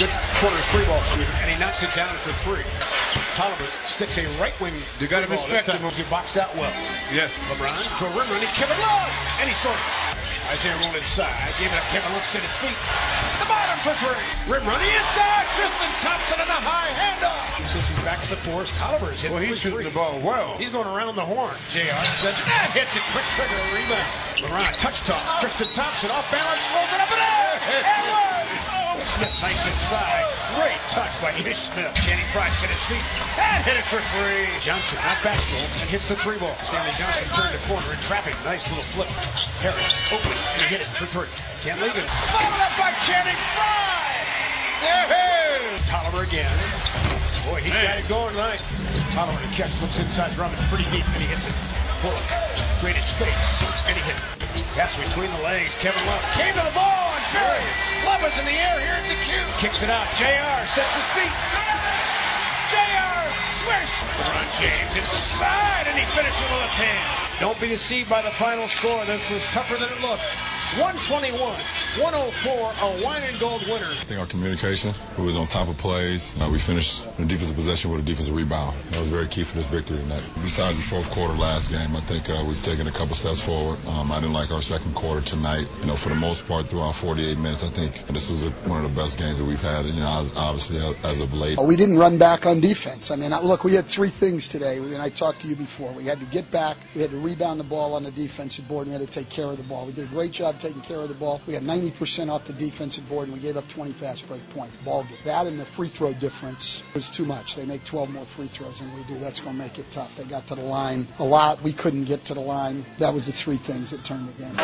good corner three-ball shooter, and he knocks it down for three. Tolliver sticks a right-wing. You got to respect him. He boxed out well. Yes. LeBron, Joe rim running, Kevin Love, and he scores. Isaiah rolled inside, gave it up. Kevin Love set his feet. The bottom for three. Rim running inside. Tristan Thompson on the high handoff. Since he's back at the force, Tolliver's hit. Well, he's shooting the ball well. He's going around the horn. JR says that hits it. Quick trigger rebound. LeBron touch toss. Tristan Thompson off balance, rolls it up and in. And one. Oh, Smith nice inside. Great touch by Ish Smith. Channing Frye set his feet and hit it for three. Johnson out back roll and hits the three ball. Stanley Johnson turned the corner and trapping. Nice little flip. Harris open and he hit it for three. Can't leave it. Followed up by Channing Frye. There is Tolliver again. Boy, he's got it going tonight. Tolliver to catch, looks inside Drummond pretty deep and he hits it. Bullock, greatest space, and he hit it. Pass between the legs. Kevin Love came to the ball and buried it. Love is in the air. Here's the cue. Kicks it out. JR sets his feet. JR swish. LeBron James inside, and he finishes with a left hand. Don't be deceived by the final score. This was tougher than it looked. 121, 104, a wine and gold winner. I think our communication, we was on top of plays. We finished in a defensive possession with a defensive rebound. That was very key for this victory tonight. Besides the fourth quarter last game, I think we've taken a couple steps forward. I didn't like our second quarter tonight. For the most part, throughout 48 minutes, I think this was one of the best games that we've had, obviously as of late. We didn't run back on defense. I mean, look, we had three things today, and I talked to you before. We had to get back, we had to rebound the ball on the defensive board, and we had to take care of the ball. We did a great job taking care of the ball. We had 90% off the defensive board, and we gave up 20 fast break points. Ball game. That and the free throw difference was too much. They make 12 more free throws than we do. That's going to make it tough. They got to the line a lot. We couldn't get to the line. That was the three things that turned the game.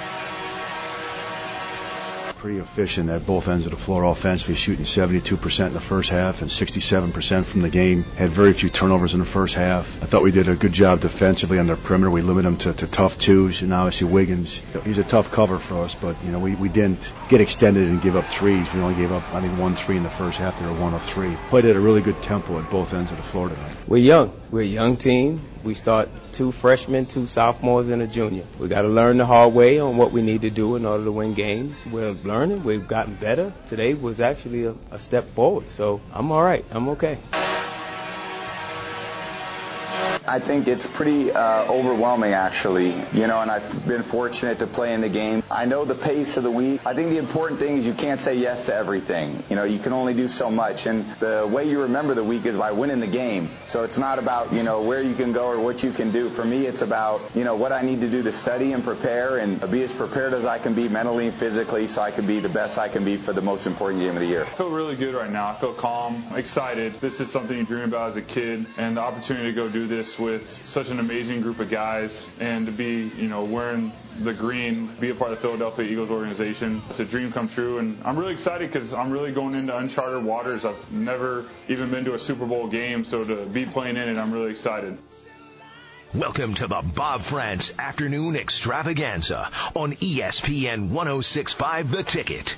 Pretty efficient at both ends of the floor offensively, shooting 72% in the first half and 67% from the game. Had very few turnovers in the first half. I thought we did a good job defensively on their perimeter. We limited them to tough twos, and obviously Wiggins, he's a tough cover for us, but we didn't get extended and give up threes. We only gave up, I think, 1 3 in the first half. They were 1 of 3. Played at a really good tempo at both ends of the floor tonight. We're young. We're a young team. We start 2 freshmen, 2 sophomores, and a junior. We got to learn the hard way on what we need to do in order to win games. We're learning. We've gotten better. Today was actually a step forward, so I'm all right. I'm okay. I think it's pretty overwhelming, actually, and I've been fortunate to play in the game. I know the pace of the week. I think the important thing is you can't say yes to everything. You can only do so much, and the way you remember the week is by winning the game. So it's not about, where you can go or what you can do. For me, it's about, what I need to do to study and prepare and be as prepared as I can be mentally and physically so I can be the best I can be for the most important game of the year. I feel really good right now. I feel calm, excited. This is something you dream about as a kid, and the opportunity to go do this with such an amazing group of guys and to be, wearing the green, be a part of the Philadelphia Eagles organization. It's a dream come true, and I'm really excited because I'm really going into uncharted waters. I've never even been to a Super Bowl game, so to be playing in it, I'm really excited. Welcome to the Bob France Afternoon Extravaganza on ESPN 106.5 The Ticket.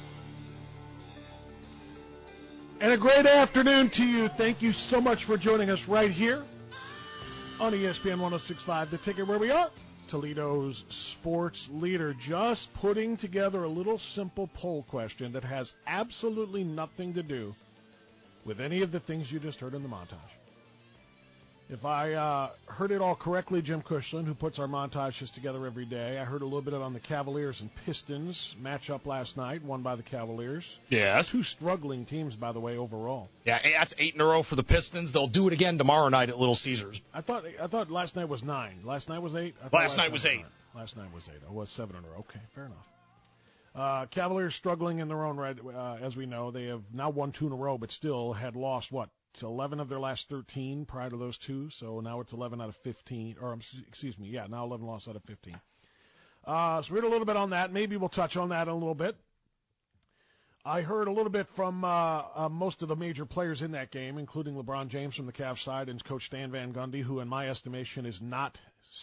And a great afternoon to you. Thank you so much for joining us right here on ESPN 106.5 The Ticket, where we are, Toledo's sports leader. Just putting together a little simple poll question that has absolutely nothing to do with any of the things you just heard in the montage. If I heard it all correctly, Jim Cushland, who puts our montages together every day, I heard a little bit on the Cavaliers and Pistons matchup last night, won by the Cavaliers. Yes. 2 struggling teams, by the way, overall. Yeah, that's 8 in a row for the Pistons. They'll do it again tomorrow night at Little Caesars. I thought last night was 9. Last night was 8? Last night was 8. Last night was 8. Oh, it was 7 in a row. Okay, fair enough. Cavaliers struggling in their own right, as we know. They have now won 2 in a row, but still had lost, to 11 of their last 13 prior to those 2, so now it's 11 out of 15, now 11 lost out of 15. So we heard a little bit on that. Maybe we'll touch on that in a little bit. I heard a little bit from most of the major players in that game, including LeBron James from the Cavs side and Coach Stan Van Gundy, who in my estimation is not,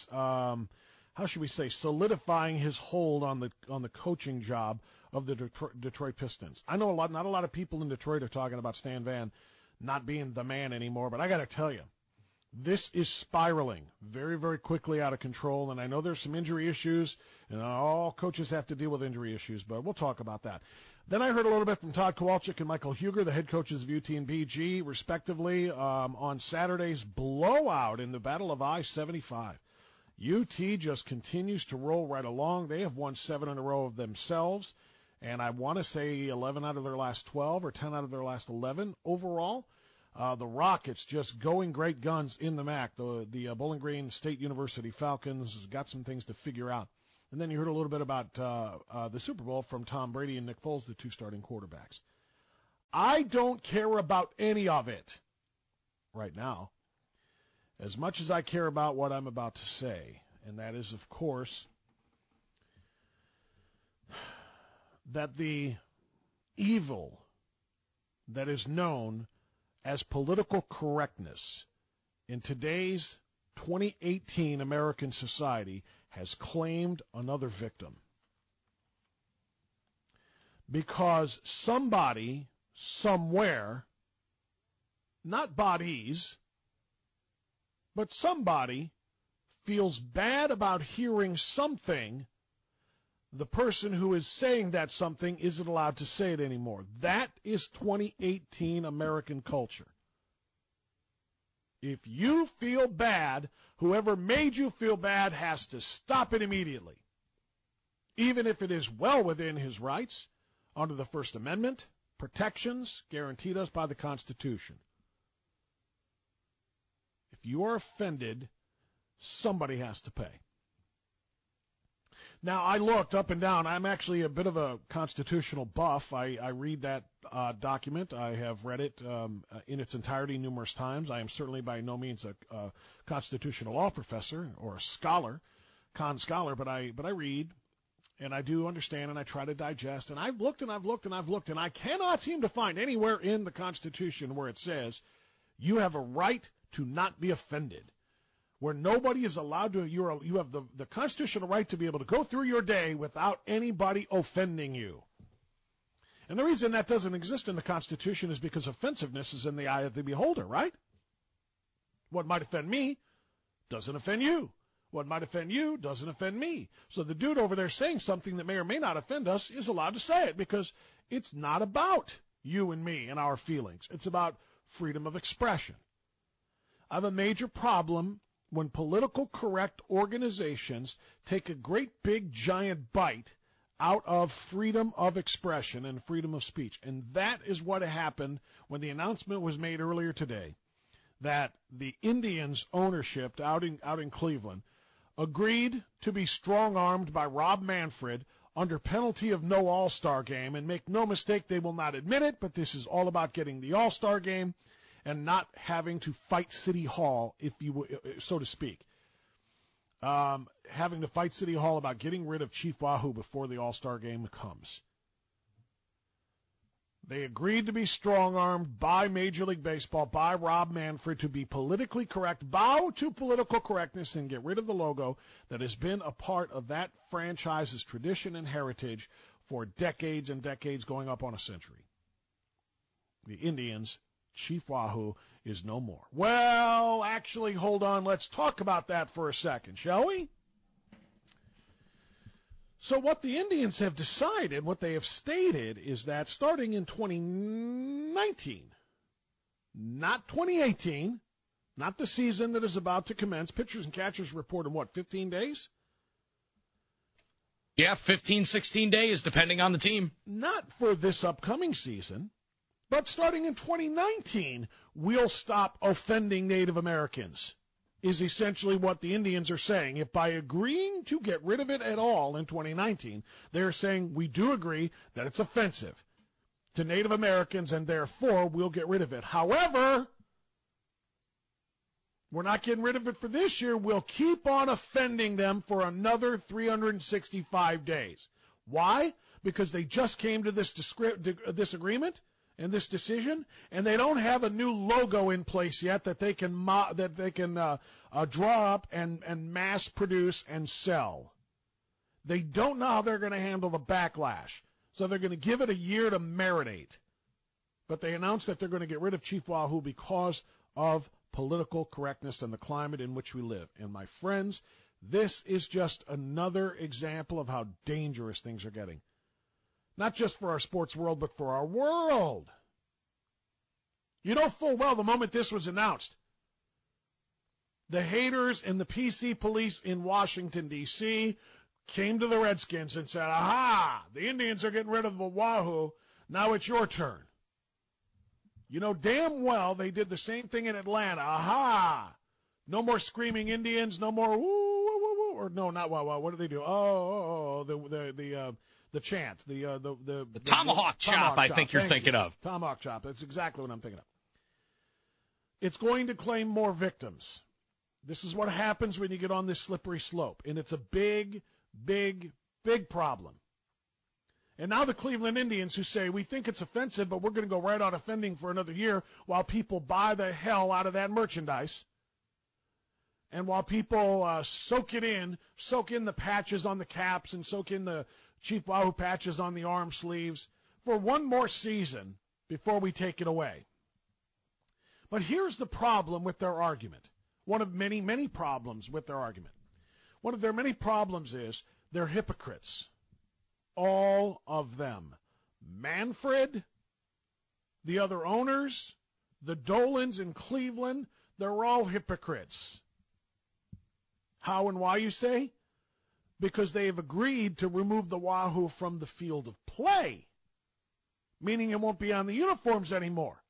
solidifying his hold on the coaching job of the Detroit Pistons. I know not a lot of people in Detroit are talking about Stan Van not being the man anymore, but I got to tell you, this is spiraling very, very quickly out of control, and I know there's some injury issues, and all coaches have to deal with injury issues, but we'll talk about that. Then I heard a little bit from Todd Kowalczyk and Michael Huger, the head coaches of UT and BG, respectively, on Saturday's blowout in the Battle of I-75. UT just continues to roll right along. They have won 7 in a row of themselves, and I want to say 11 out of their last 12 or 10 out of their last 11 overall. The Rockets just going great guns in the MAC. The Bowling Green State University Falcons has got some things to figure out. And then you heard a little bit about the Super Bowl from Tom Brady and Nick Foles, the 2 starting quarterbacks. I don't care about any of it right now as much as I care about what I'm about to say. And that is, of course, that the evil that is known as political correctness in today's 2018 American society has claimed another victim. Because somebody, somewhere, not bodies, but somebody feels bad about hearing something the person who is saying that something isn't allowed to say it anymore. That is 2018 American culture. If you feel bad, whoever made you feel bad has to stop it immediately, even if it is well within his rights under the First Amendment, protections guaranteed us by the Constitution. If you are offended, somebody has to pay. Now, I looked up and down. I'm actually a bit of a constitutional buff. I read that document. I have read it in its entirety numerous times. I am certainly by no means a constitutional law professor or a scholar, but I read, and I do understand, and I try to digest. And I've looked, and I've looked, and I've looked, and I cannot seem to find anywhere in the Constitution where it says you have a right to not be offended, where nobody is allowed to, you have the constitutional right to be able to go through your day without anybody offending you. And the reason that doesn't exist in the Constitution is because offensiveness is in the eye of the beholder, right? What might offend me doesn't offend you. What might offend you doesn't offend me. So the dude over there saying something that may or may not offend us is allowed to say it because it's not about you and me and our feelings. It's about freedom of expression. I have a major problem when political correct organizations take a great big giant bite out of freedom of expression and freedom of speech. And that is what happened when the announcement was made earlier today that the Indians ownership out in Cleveland agreed to be strong-armed by Rob Manfred under penalty of no All-Star game. And make no mistake, they will not admit it, but this is all about getting the All-Star game and not having to fight City Hall, if you so to speak. Having to fight City Hall about getting rid of Chief Wahoo before the All-Star game comes. They agreed to be strong-armed by Major League Baseball, by Rob Manfred, to be politically correct, bow to political correctness, and get rid of the logo that has been a part of that franchise's tradition and heritage for decades and decades, going up on a century. The Indians, Chief Wahoo, is no more. Well, actually, hold on. Let's talk about that for a second, shall we? So what the Indians have decided, what they have stated, is that starting in 2019, not 2018, not the season that is about to commence, pitchers and catchers report in, 15 days? Yeah, 15, 16 days, depending on the team. Not for this upcoming season, but starting in 2019, we'll stop offending Native Americans, is essentially what the Indians are saying. If by agreeing to get rid of it at all in 2019, they're saying we do agree that it's offensive to Native Americans and therefore we'll get rid of it. However, we're not getting rid of it for this year. We'll keep on offending them for another 365 days. Why? Because they just came to this agreement and this decision, and they don't have a new logo in place yet that they can draw up and mass produce and sell. They don't know how they're going to handle the backlash, so they're going to give it a year to marinate. But they announced that they're going to get rid of Chief Wahoo because of political correctness and the climate in which we live. And my friends, this is just another example of how dangerous things are getting. Not just for our sports world, but for our world. You know full well the moment this was announced, the haters and the PC police in Washington, D.C. came to the Redskins and said, aha, the Indians are getting rid of the Wahoo. Now it's your turn. You know damn well they did the same thing in Atlanta. Aha! No more screaming Indians, no more woo, woo, woo, woo. Or no, not wah, wah. What do they do? The chant, the tomahawk chop. I think you're thinking of tomahawk chop. That's exactly what I'm thinking of. It's going to claim more victims. This is what happens when you get on this slippery slope, and it's a big, big, big problem. And now the Cleveland Indians who say, we think it's offensive, but we're going to go right on offending for another year while people buy the hell out of that merchandise. And while people soak in the patches on the caps and soak in the Chief Wahoo patches on the arm sleeves for one more season before we take it away. But here's the problem with their argument. One of many, many problems with their argument. One of their many problems is they're hypocrites. All of them. Manfred, the other owners, the Dolans in Cleveland, they're all hypocrites. How and why, you say? Because they have agreed to remove the Wahoo from the field of play, meaning it won't be on the uniforms anymore.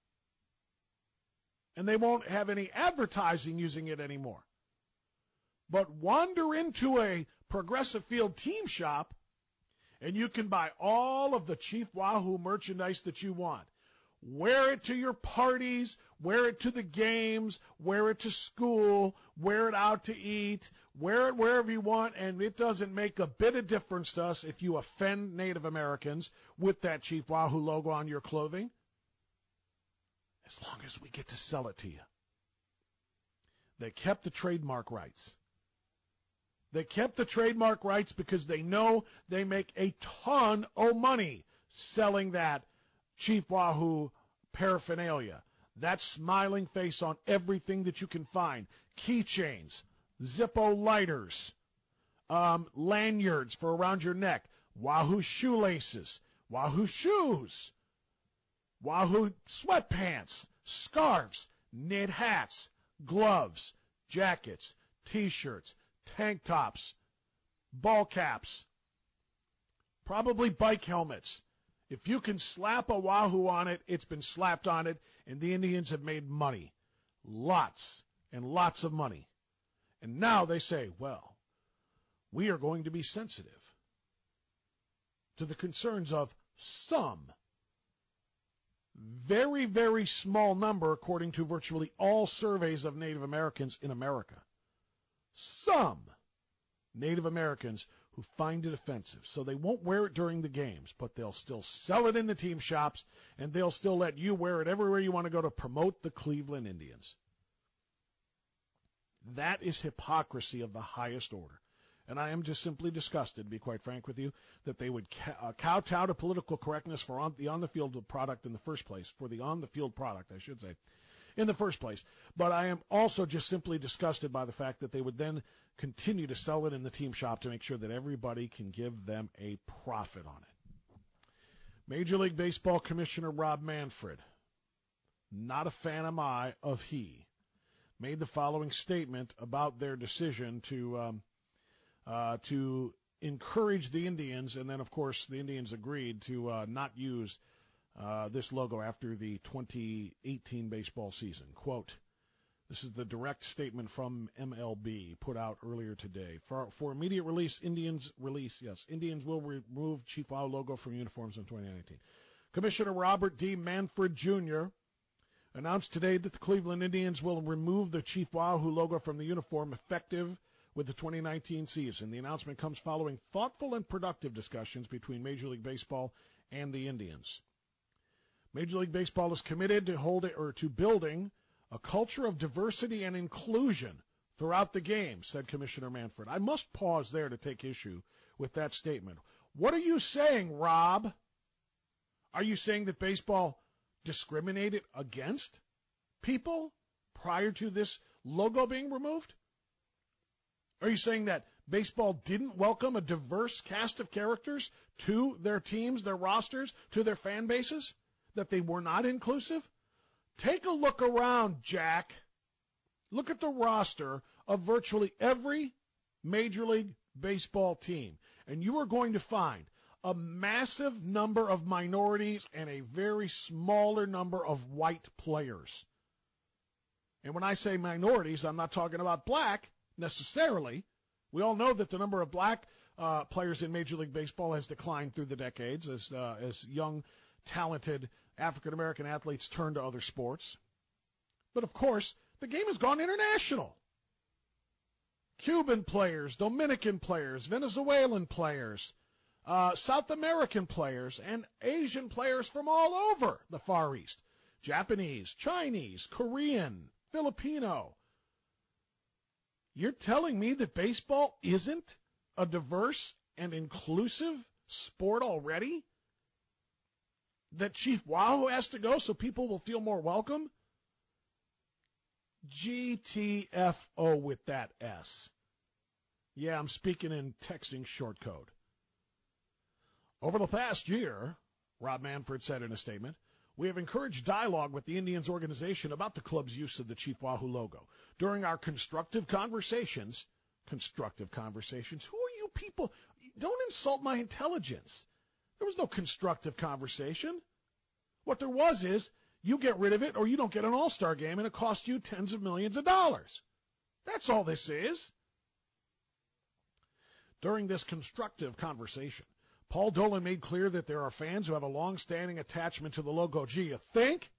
And they won't have any advertising using it anymore. But wander into a Progressive Field team shop, and you can buy all of the Chief Wahoo merchandise that you want. Wear it to your parties, wear it to the games, wear it to school, wear it out to eat, wear it wherever you want, and it doesn't make a bit of difference to us if you offend Native Americans with that Chief Wahoo logo on your clothing, as long as we get to sell it to you. They kept the trademark rights. They kept the trademark rights because they know they make a ton of money selling that Chief Wahoo paraphernalia. That smiling face on everything that you can find. Keychains, Zippo lighters, lanyards for around your neck, Wahoo shoelaces, Wahoo shoes, Wahoo sweatpants, scarves, knit hats, gloves, jackets, T-shirts, tank tops, ball caps, probably bike helmets. If you can slap a Wahoo on it, it's been slapped on it, and the Indians have made money. Lots and lots of money. And now they say, well, we are going to be sensitive to the concerns of some very, very small number, according to virtually all surveys of Native Americans in America. Some Native Americans who find it offensive. So they won't wear it during the games, but they'll still sell it in the team shops, and they'll still let you wear it everywhere you want to go to promote the Cleveland Indians. That is hypocrisy of the highest order. And I am just simply disgusted, to be quite frank with you, that they would kowtow to political correctness for the on-the-field product in the first place, for the on-the-field product, I should say, in the first place. But I am also just simply disgusted by the fact that they would then continue to sell it in the team shop to make sure that everybody can give them a profit on it. Major League Baseball Commissioner Rob Manfred, not a fan am I of he, made the following statement about their decision to encourage the Indians, and then, of course, the Indians agreed to not use this logo after the 2018 baseball season. Quote, this is the direct statement from MLB put out earlier today. For immediate release, Indians will remove Chief Wahoo logo from uniforms in 2019. Commissioner Robert D. Manfred Jr. announced today that the Cleveland Indians will remove the Chief Wahoo logo from the uniform effective with the 2019 season. The announcement comes following thoughtful and productive discussions between Major League Baseball and the Indians. Major League Baseball is committed to building a culture of diversity and inclusion throughout the game, said Commissioner Manfred. I must pause there to take issue with that statement. What are you saying, Rob? Are you saying that baseball discriminated against people prior to this logo being removed? Are you saying that baseball didn't welcome a diverse cast of characters to their teams, their rosters, to their fan bases, that they were not inclusive? Take a look around, Jack. Look at the roster of virtually every Major League Baseball team, and you are going to find a massive number of minorities and a very smaller number of white players. And when I say minorities, I'm not talking about black necessarily. We all know that the number of black players in Major League Baseball has declined through the decades as young, talented African-American athletes turn to other sports. But, of course, the game has gone international. Cuban players, Dominican players, Venezuelan players, South American players, and Asian players from all over the Far East. Japanese, Chinese, Korean, Filipino. You're telling me that baseball isn't a diverse and inclusive sport already? That Chief Wahoo has to go so people will feel more welcome? GTFO with that S. Yeah, I'm speaking in texting short code. Over the past year, Rob Manfred said in a statement, we have encouraged dialogue with the Indians organization about the club's use of the Chief Wahoo logo. During our constructive conversations, who are you people? Don't insult my intelligence. There was no constructive conversation. What there was is, you get rid of it or you don't get an all-star game and it costs you tens of millions of dollars. That's all this is. During this constructive conversation, Paul Dolan made clear that there are fans who have a long-standing attachment to the logo. Gee, you think?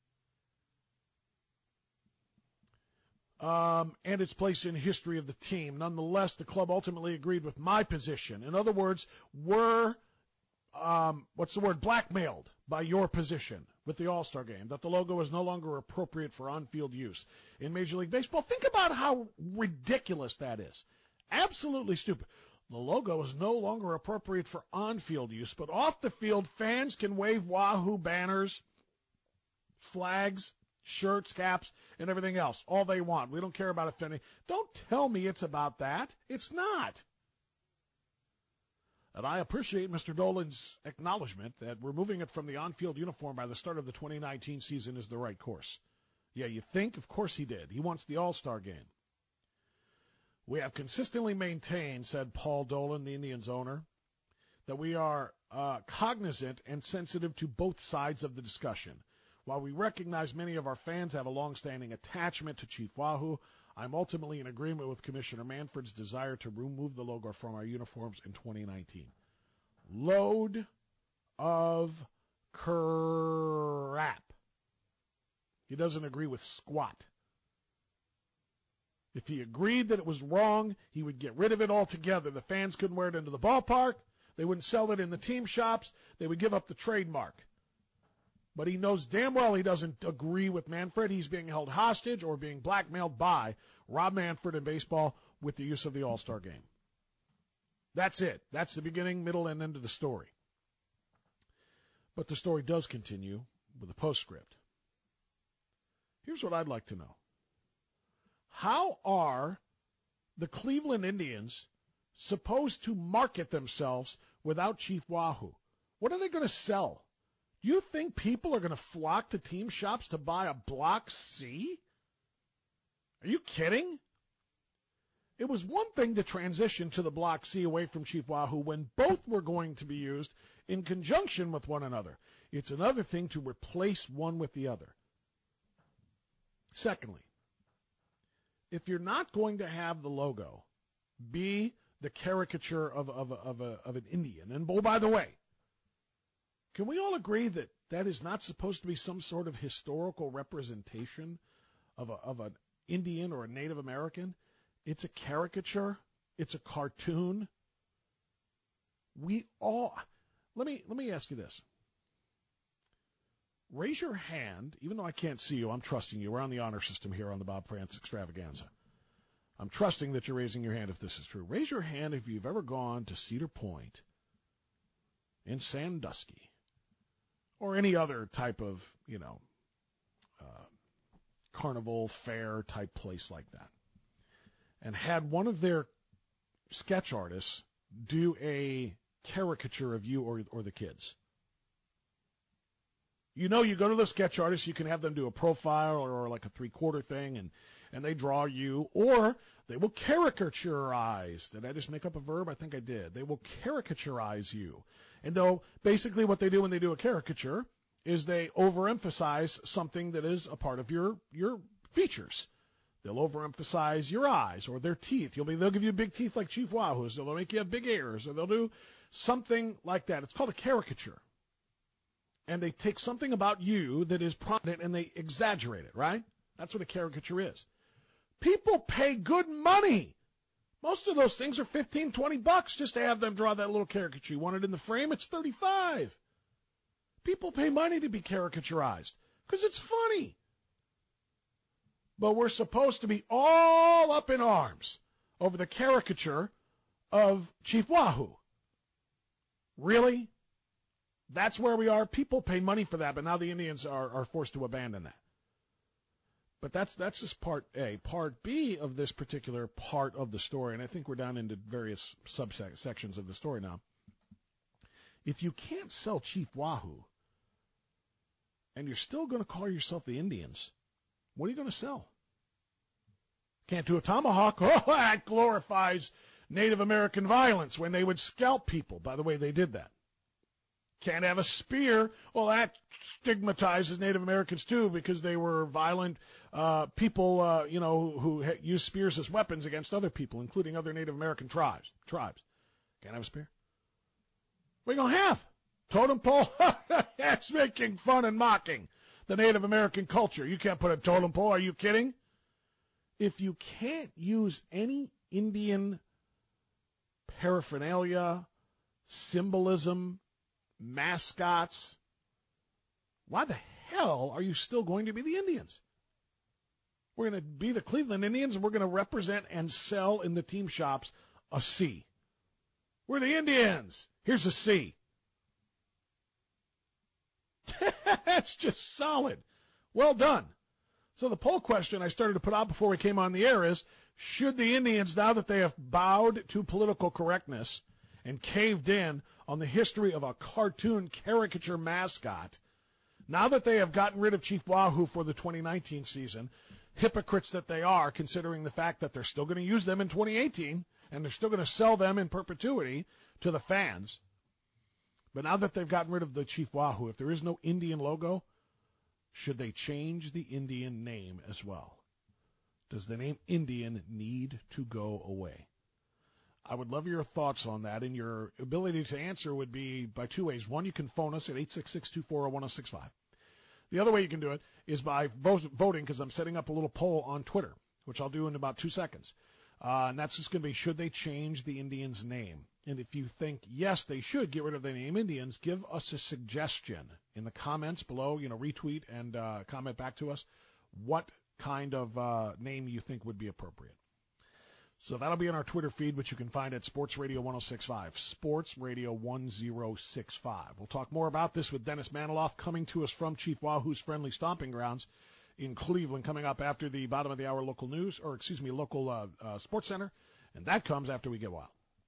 And its place in history of the team. Nonetheless, the club ultimately agreed with my position. In other words, we're blackmailed by your position with the All-Star game, that the logo is no longer appropriate for on-field use in Major League Baseball. Think about how ridiculous that is. Absolutely stupid. The logo is no longer appropriate for on-field use, but off the field, fans can wave Wahoo banners, flags, shirts, caps, and everything else, all they want. We don't care about offending. Don't tell me it's about that. It's not. And I appreciate Mr. Dolan's acknowledgement that removing it from the on-field uniform by the start of the 2019 season is the right course. Yeah, you think? Of course he did. He wants the All-Star game. We have consistently maintained, said Paul Dolan, the Indians owner, that we are cognizant and sensitive to both sides of the discussion. While we recognize many of our fans have a long-standing attachment to Chief Wahoo, I'm ultimately in agreement with Commissioner Manfred's desire to remove the logo from our uniforms in 2019. Load of crap. He doesn't agree with squat. If he agreed that it was wrong, he would get rid of it altogether. The fans couldn't wear it into the ballpark. They wouldn't sell it in the team shops. They would give up the trademark. But he knows damn well he doesn't agree with Manfred. He's being held hostage or being blackmailed by Rob Manfred in baseball with the use of the All-Star game. That's it. That's the beginning, middle, and end of the story. But the story does continue with a postscript. Here's what I'd like to know. How are the Cleveland Indians supposed to market themselves without Chief Wahoo? What are they going to sell? Do you think people are going to flock to team shops to buy a Block C? Are you kidding? It was one thing to transition to the Block C away from Chief Wahoo when both were going to be used in conjunction with one another. It's another thing to replace one with the other. Secondly, if you're not going to have the logo be the caricature of an Indian, and oh, by the way, can we all agree that that is not supposed to be some sort of historical representation of an Indian or a Native American? It's a caricature. It's a cartoon. Let me ask you this. Raise your hand, even though I can't see you, I'm trusting you. We're on the honor system here on the Bob France Extravaganza. I'm trusting that you're raising your hand if this is true. Raise your hand if you've ever gone to Cedar Point in Sandusky or any other type of, carnival, fair type place like that and had one of their sketch artists do a caricature of you or the kids. You know, you go to the sketch artist, you can have them do a profile or like a 3/4 thing, and they draw you, or they will caricaturize. Did I just make up a verb? I think I did. They will caricaturize you. And though basically what they do when they do a caricature is they overemphasize something that is a part of your features. They'll overemphasize your eyes or their teeth. They'll give you big teeth like Chief Wahoo's, or they'll make you have big ears, or they'll do something like that. It's called a caricature. And they take something about you that is prominent and they exaggerate it, right? That's what a caricature is. People pay good money. Most of those things are $15, $20 just to have them draw that little caricature. You want it in the frame? It's $35. People pay money to be caricaturized because it's funny. But we're supposed to be all up in arms over the caricature of Chief Wahoo. Really? That's where we are. People pay money for that, but now the Indians are forced to abandon that. But that's just part A. Part B of this particular part of the story, and I think we're down into various subsections of the story now. If you can't sell Chief Wahoo, and you're still going to call yourself the Indians, what are you going to sell? Can't do a tomahawk. Oh, that glorifies Native American violence when they would scalp people. By the way, they did that. Can't have a spear. Well, that stigmatizes Native Americans too because they were violent people, who used spears as weapons against other people, including other Native American tribes. Can't have a spear. What are you going to have? Totem pole? That's making fun and mocking the Native American culture. You can't put a totem pole. Are you kidding? If you can't use any Indian paraphernalia, symbolism, mascots, why the hell are you still going to be the Indians? We're going to be the Cleveland Indians, and we're going to represent and sell in the team shops a C. We're the Indians. Here's a C. That's just solid. Well done. So the poll question I started to put out before we came on the air is, should the Indians, now that they have bowed to political correctness and caved in on the history of a cartoon caricature mascot, now that they have gotten rid of Chief Wahoo for the 2019 season, hypocrites that they are, considering the fact that they're still going to use them in 2018 and they're still going to sell them in perpetuity to the fans. But now that they've gotten rid of the Chief Wahoo, if there is no Indian logo, should they change the Indian name as well? Does the name Indian need to go away? I would love your thoughts on that, and your ability to answer would be by two ways. One, you can phone us at 866-240-1065. The other way you can do it is by voting, because I'm setting up a little poll on Twitter, which I'll do in about 2 seconds. And that's just going to be, should they change the Indians' name? And if you think, yes, they should get rid of the name Indians, give us a suggestion in the comments below, retweet and comment back to us what kind of name you think would be appropriate. So that'll be on our Twitter feed, which you can find at Sports Radio 1065, Sports Radio 1065. We'll talk more about this with Dennis Maniloff coming to us from Chief Wahoo's friendly stomping grounds in Cleveland, coming up after the bottom of the hour local Sports Center, and that comes after we get wild.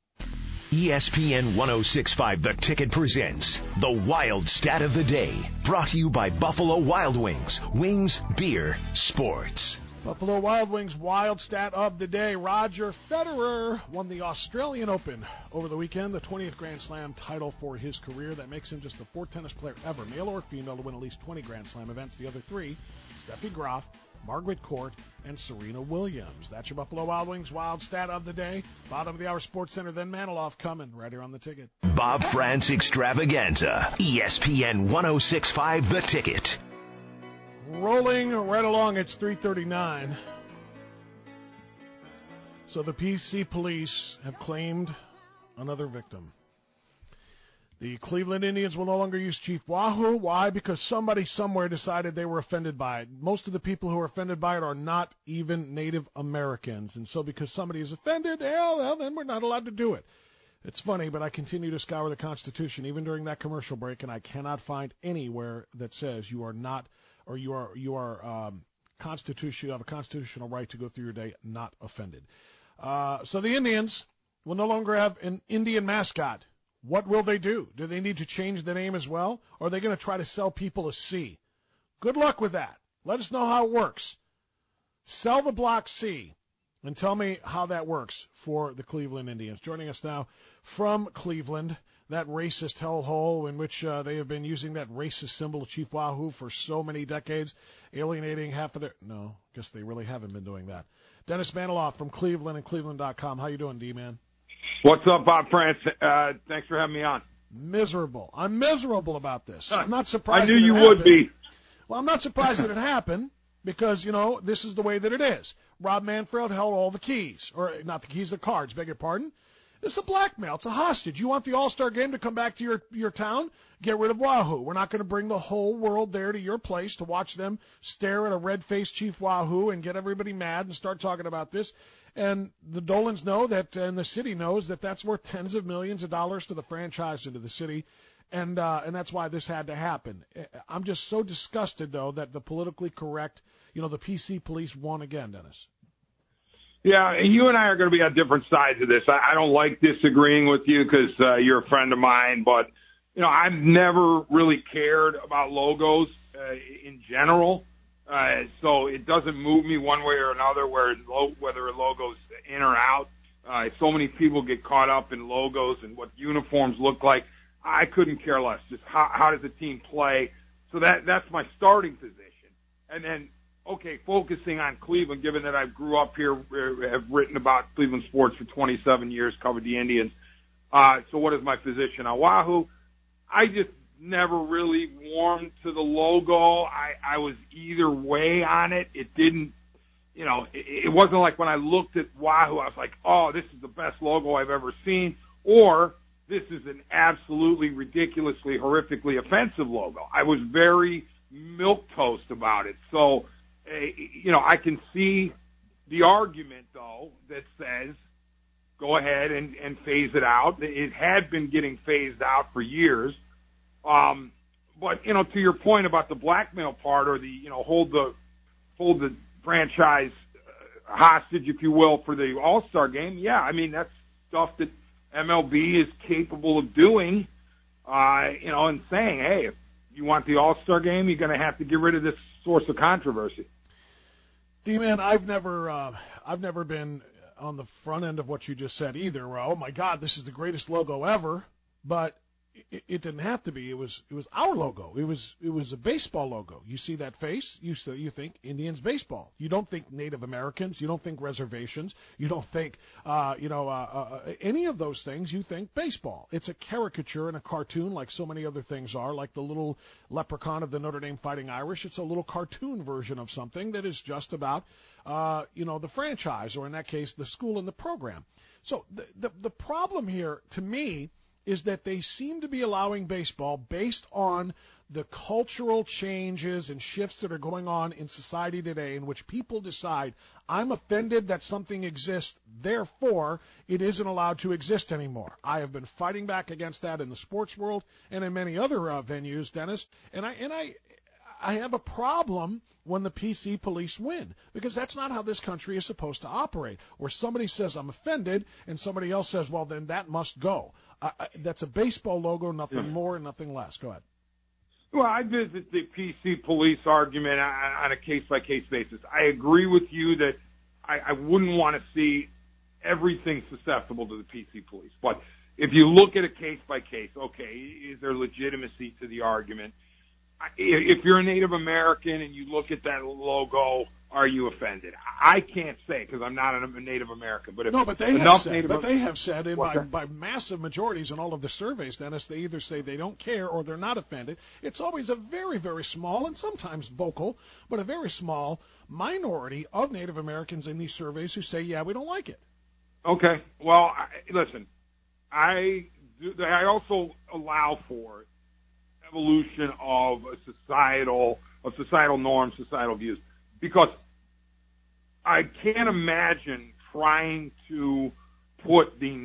ESPN 1065 The Ticket presents the Wild Stat of the Day, brought to you by Buffalo Wild Wings. Wings, beer, sports. Buffalo Wild Wings Wild Stat of the Day. Roger Federer won the Australian Open over the weekend, the 20th Grand Slam title for his career. That makes him just the fourth tennis player ever, male or female, to win at least 20 Grand Slam events. The other three, Steffi Graf, Margaret Court, and Serena Williams. That's your Buffalo Wild Wings Wild Stat of the Day. Bottom of the hour Sports Center, then Maniloff coming right here on The Ticket. Bob France Extravaganza, ESPN 1065 The Ticket. Rolling right along, it's 3:39. So the PC police have claimed another victim. The Cleveland Indians will no longer use Chief Wahoo. Why? Because somebody somewhere decided they were offended by it. Most of the people who are offended by it are not even Native Americans. And so because somebody is offended, well, then we're not allowed to do it. It's funny, but I continue to scour the Constitution, even during that commercial break, and I cannot find anywhere that says you are not, or you have a constitutional right to go through your day not offended. So the Indians will no longer have an Indian mascot. What will they do? Do they need to change the name as well? Or are they going to try to sell people a C? Good luck with that. Let us know how it works. Sell the block C and tell me how that works for the Cleveland Indians. Joining us now from Cleveland, that racist hellhole in which they have been using that racist symbol of Chief Wahoo for so many decades, alienating half of their... No, I guess they really haven't been doing that. Dennis Maniloff from Cleveland and Cleveland.com. How you doing, D-Man? What's up, Bob France? Thanks for having me on. Miserable. I'm miserable about this. I'm not surprised. I knew you would be. Well, I'm not surprised that it happened because, this is the way that it is. Rob Manfred held all the keys, or not the keys, the cards, beg your pardon. It's a blackmail. It's a hostage. You want the All-Star game to come back to your town? Get rid of Wahoo. We're not going to bring the whole world there to your place to watch them stare at a red-faced Chief Wahoo and get everybody mad and start talking about this. And the Dolans know that, and the city knows that that's worth tens of millions of dollars to the franchise and to the city. And that's why this had to happen. I'm just so disgusted, though, that the politically correct, the PC police won again, Dennis. Yeah, and you and I are going to be on different sides of this. I don't like disagreeing with you because you're a friend of mine, but, I've never really cared about logos in general. So it doesn't move me one way or another whether a logo's in or out. So many people get caught up in logos and what uniforms look like. I couldn't care less. Just how does the team play? So that's my starting position. And then, okay, focusing on Cleveland, given that I grew up here, have written about Cleveland sports for 27 years, covered the Indians. So what is my position on Wahoo? I just never really warmed to the logo. I was either way on it. It didn't, it wasn't like when I looked at Wahoo, I was like, oh, this is the best logo I've ever seen, or this is an absolutely ridiculously, horrifically offensive logo. I was very milquetoast about it. So, I can see the argument, though, that says go ahead and phase it out. It had been getting phased out for years. But, to your point about the blackmail part or the, hold the franchise hostage, if you will, for the All-Star game, yeah, I mean, that's stuff that MLB is capable of doing, and saying, hey, if you want the All-Star game, you're going to have to get rid of this source of controversy. D-Man, I've never been on the front end of what you just said either. Where, oh my God, this is the greatest logo ever. But it didn't have to be. It was our logo. It was a baseball logo. You see that face, you think Indians baseball. You don't think Native Americans. You don't think reservations. You don't think any of those things. You think baseball. It's a caricature and a cartoon, like so many other things are. Like the little leprechaun of the Notre Dame Fighting Irish. It's a little cartoon version of something that is just about the franchise, or in that case, the school and the program. So the problem here, to me, is that they seem to be allowing baseball, based on the cultural changes and shifts that are going on in society today, in which people decide, I'm offended that something exists, therefore it isn't allowed to exist anymore. I have been fighting back against that in the sports world and in many other venues, Dennis, and I have a problem when the PC police win, because that's not how this country is supposed to operate, where somebody says, I'm offended, and somebody else says, well, then that must go. That's a baseball logo, nothing more and nothing less. Go ahead. Well, I visit the PC police argument on a case-by-case basis. I agree with you that I wouldn't want to see everything susceptible to the PC police. But if you look at a case-by-case, okay, is there legitimacy to the argument? If you're a Native American and you look at that logo, are you offended? I can't say because I'm not a Native American. But if they have said by massive majorities in all of the surveys, Dennis, they either say they don't care or they're not offended. It's always a very, very small and sometimes vocal, but a very small minority of Native Americans in these surveys who say, yeah, we don't like it. Okay. Well, listen, I also allow for evolution of societal norms, societal views, because I can't imagine trying to put the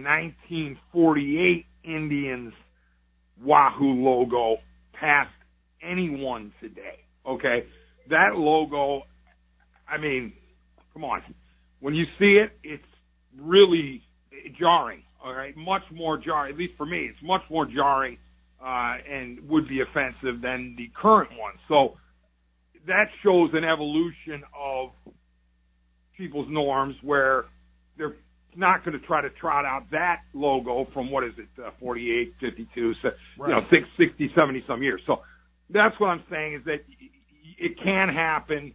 1948 Indians Wahoo logo past anyone today. Okay, that logo, I mean, come on, when you see it, it's really jarring. All right, much more jarring. At least for me, it's much more jarring and would be offensive than the current one. So that shows an evolution of people's norms where they're not going to try to trot out that logo from, 48, 52, so, right. 60, 70 some years. So that's what I'm saying is that it can happen.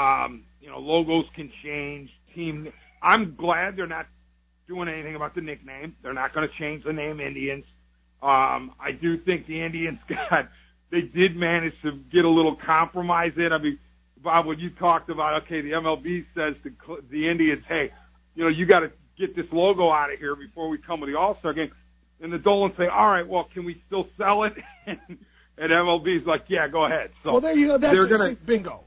Logos can change. I'm glad they're not doing anything about the nickname. They're not going to change the name Indians. I do think the Indians they did manage to get a little compromise in. I mean, Bob, when you talked about, okay, the MLB says to the Indians, hey, you got to get this logo out of here before we come to the All-Star game. And the Dolans say, all right, well, can we still sell it? And MLB's like, yeah, go ahead. So well, there you go. That's gonna, bingo.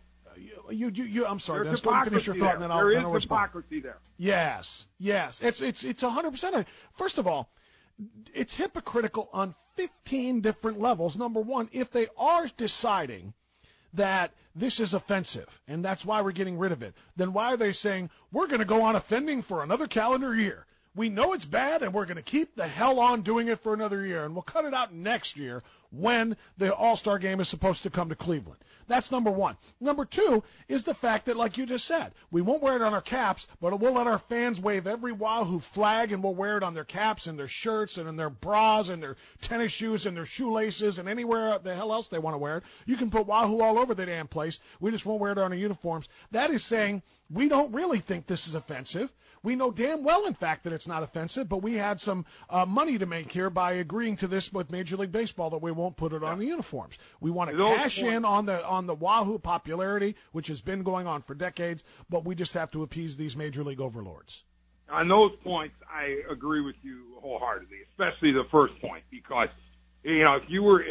I'm sorry, Dennis. Go finish your thought, and then I'll respond. There is hypocrisy there. Yes. It's 100%. First of all, it's hypocritical on 15 different levels. Number one, if they are deciding that this is offensive and that's why we're getting rid of it, then why are they saying we're going to go on offending for another calendar year? We know it's bad and we're going to keep the hell on doing it for another year, and we'll cut it out next year when the All-Star game is supposed to come to Cleveland. That's number one. Number two is the fact that, like you just said, we won't wear it on our caps, but we'll let our fans wave every Wahoo flag, and we'll wear it on their caps and their shirts and in their bras and their tennis shoes and their shoelaces and anywhere the hell else they want to wear it. You can put Wahoo all over the damn place. We just won't wear it on our uniforms. That is saying we don't really think this is offensive. We know damn well, in fact, that it's not offensive, but we had some money to make here by agreeing to this with Major League Baseball that we won't put it on the uniforms. We want to cash in on the Wahoo popularity, which has been going on for decades, but we just have to appease these Major League overlords. On those points, I agree with you wholeheartedly, especially the first point, because if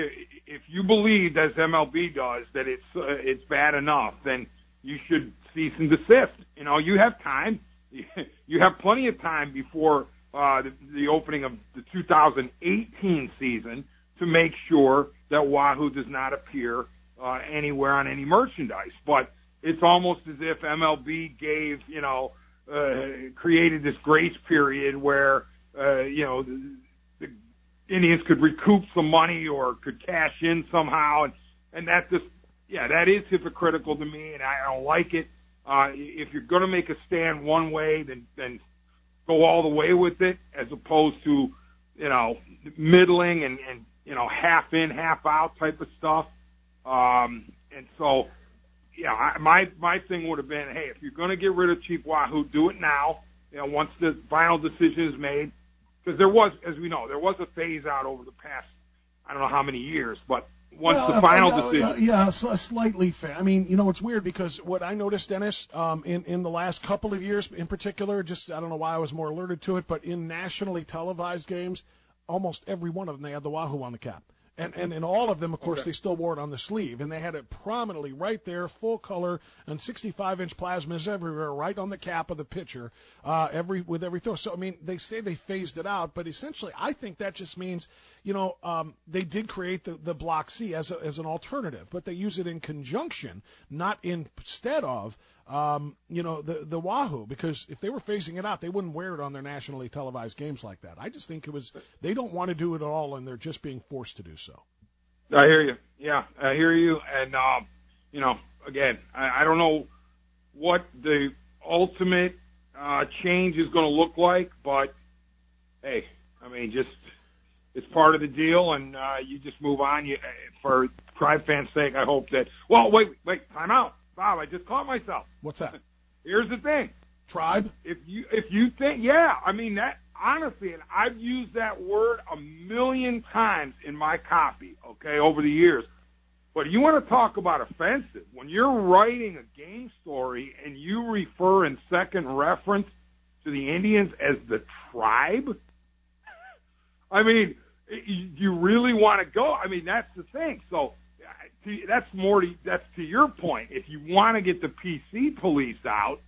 you believe, as MLB does, that it's bad enough, then you should cease and desist. You have time. You have plenty of time before the opening of the 2018 season to make sure that Wahoo does not appear anywhere on any merchandise. But it's almost as if MLB gave, created this grace period where, the Indians could recoup some money or could cash in somehow. And that that is hypocritical to me, and I don't like it. If you're going to make a stand one way, then go all the way with it, as opposed to, middling and half in, half out type of stuff. And so, my thing would have been, hey, if you're going to get rid of Cheap Wahoo, do it now. Once the final decision is made, because there was, as we know, there was a phase out over the past, I don't know how many years, but once the final decision. Slightly fair. I mean, it's weird because what I noticed, Dennis, in the last couple of years in particular, just I don't know why I was more alerted to it, but in nationally televised games, almost every one of them, they had the Wahoo on the cap. And in all of them, of course, They still wore it on the sleeve, and they had it prominently right there, full color, and 65-inch plasmas everywhere, right on the cap of the pitcher, with every throw. So, I mean, they say they phased it out, but essentially, I think that just means, they did create the Block C as an alternative, but they use it in conjunction, not instead of, the Wahoo, because if they were phasing it out, they wouldn't wear it on their nationally televised games like that. I just think they don't want to do it at all, and they're just being forced to do so. I hear you. Yeah, I hear you. And, again, I don't know what the ultimate change is going to look like, but, hey, I mean, it's part of the deal, and you just move on. For Tribe fans' sake, I hope that – well, wait, time out. Bob, I just caught myself. What's that? Here's the thing. Tribe? If you think, yeah, I mean, that honestly, and I've used that word 1,000,000 times in my copy, okay, over the years. But you want to talk about offensive. When you're writing a game story and you refer in second reference to the Indians as the Tribe, I mean, you really want to go? I mean, that's the thing. So that's to your point. If you want to get the PC police out,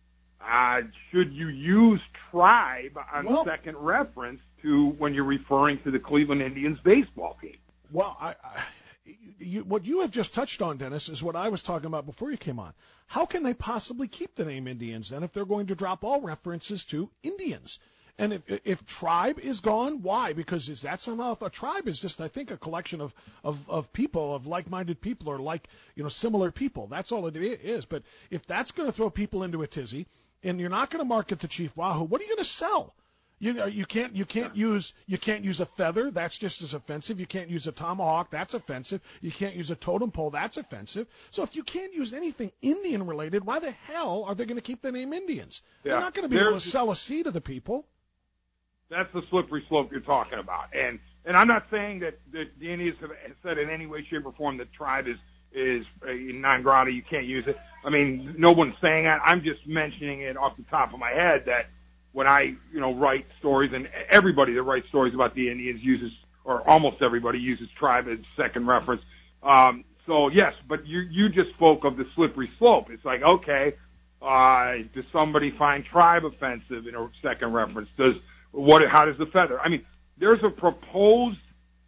should you use Tribe on second reference to when you're referring to the Cleveland Indians baseball team? Well, what you have just touched on, Dennis, is what I was talking about before you came on. How can they possibly keep the name Indians then if they're going to drop all references to Indians? And if tribe is gone, why? Because is that somehow, a tribe is just, I think, a collection of people, of like-minded people, or similar people. That's all it is. But if that's going to throw people into a tizzy, and you're not going to market the Chief Wahoo, what are you going to sell? You can't use a feather. That's just as offensive. You can't use a tomahawk. That's offensive. You can't use a totem pole. That's offensive. So if you can't use anything Indian related, why the hell are they going to keep the name Indians? Yeah. They're not going to be able to sell a seed to the people. That's the slippery slope you're talking about. And I'm not saying that the Indians have said in any way, shape, or form that tribe is non grata. You can't use it. I mean, no one's saying that. I'm just mentioning it off the top of my head that when I, write stories, and everybody that writes stories about the Indians uses, or almost everybody uses tribe as second reference. So yes, but you just spoke of the slippery slope. It's like, okay, does somebody find tribe offensive in a second reference? How does the feather? I mean, there's a proposed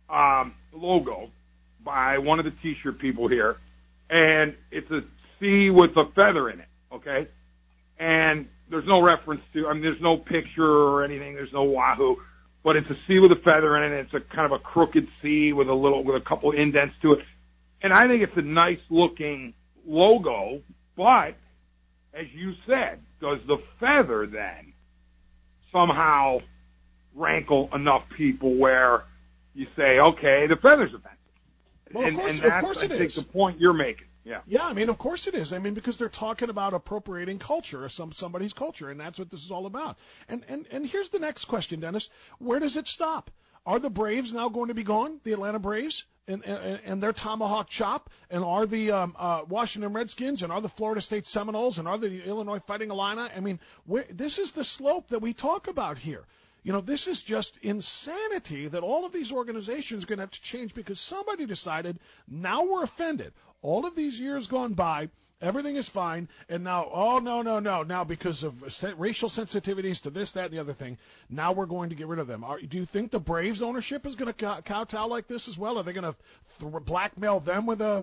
logo by one of the T-shirt people here, and it's a C with a feather in it, okay? And there's no reference to, there's no picture or anything, there's no Wahoo, but it's a C with a feather in it, and it's a kind of a crooked C with a couple indents to it. And I think it's a nice looking logo, but as you said, does the feather then somehow rankle enough people where you say, okay, the feather's offensive? Well, and of that's, course it I think, is. the point you're making. Yeah. Yeah, of course it is. Because they're talking about appropriating culture, or somebody's culture, and that's what this is all about. And here's the next question, Dennis. Where does it stop? Are the Braves now going to be gone, the Atlanta Braves, and their tomahawk chop? And are the Washington Redskins, and are the Florida State Seminoles, and are the Illinois Fighting Illini? This is the slope that we talk about here. This is just insanity that all of these organizations are going to have to change because somebody decided now we're offended. All of these years gone by, everything is fine, and now, oh, no. Now because of racial sensitivities to this, that, and the other thing, now we're going to get rid of them. Do you think the Braves ownership is going to kowtow like this as well? Are they going to blackmail them with an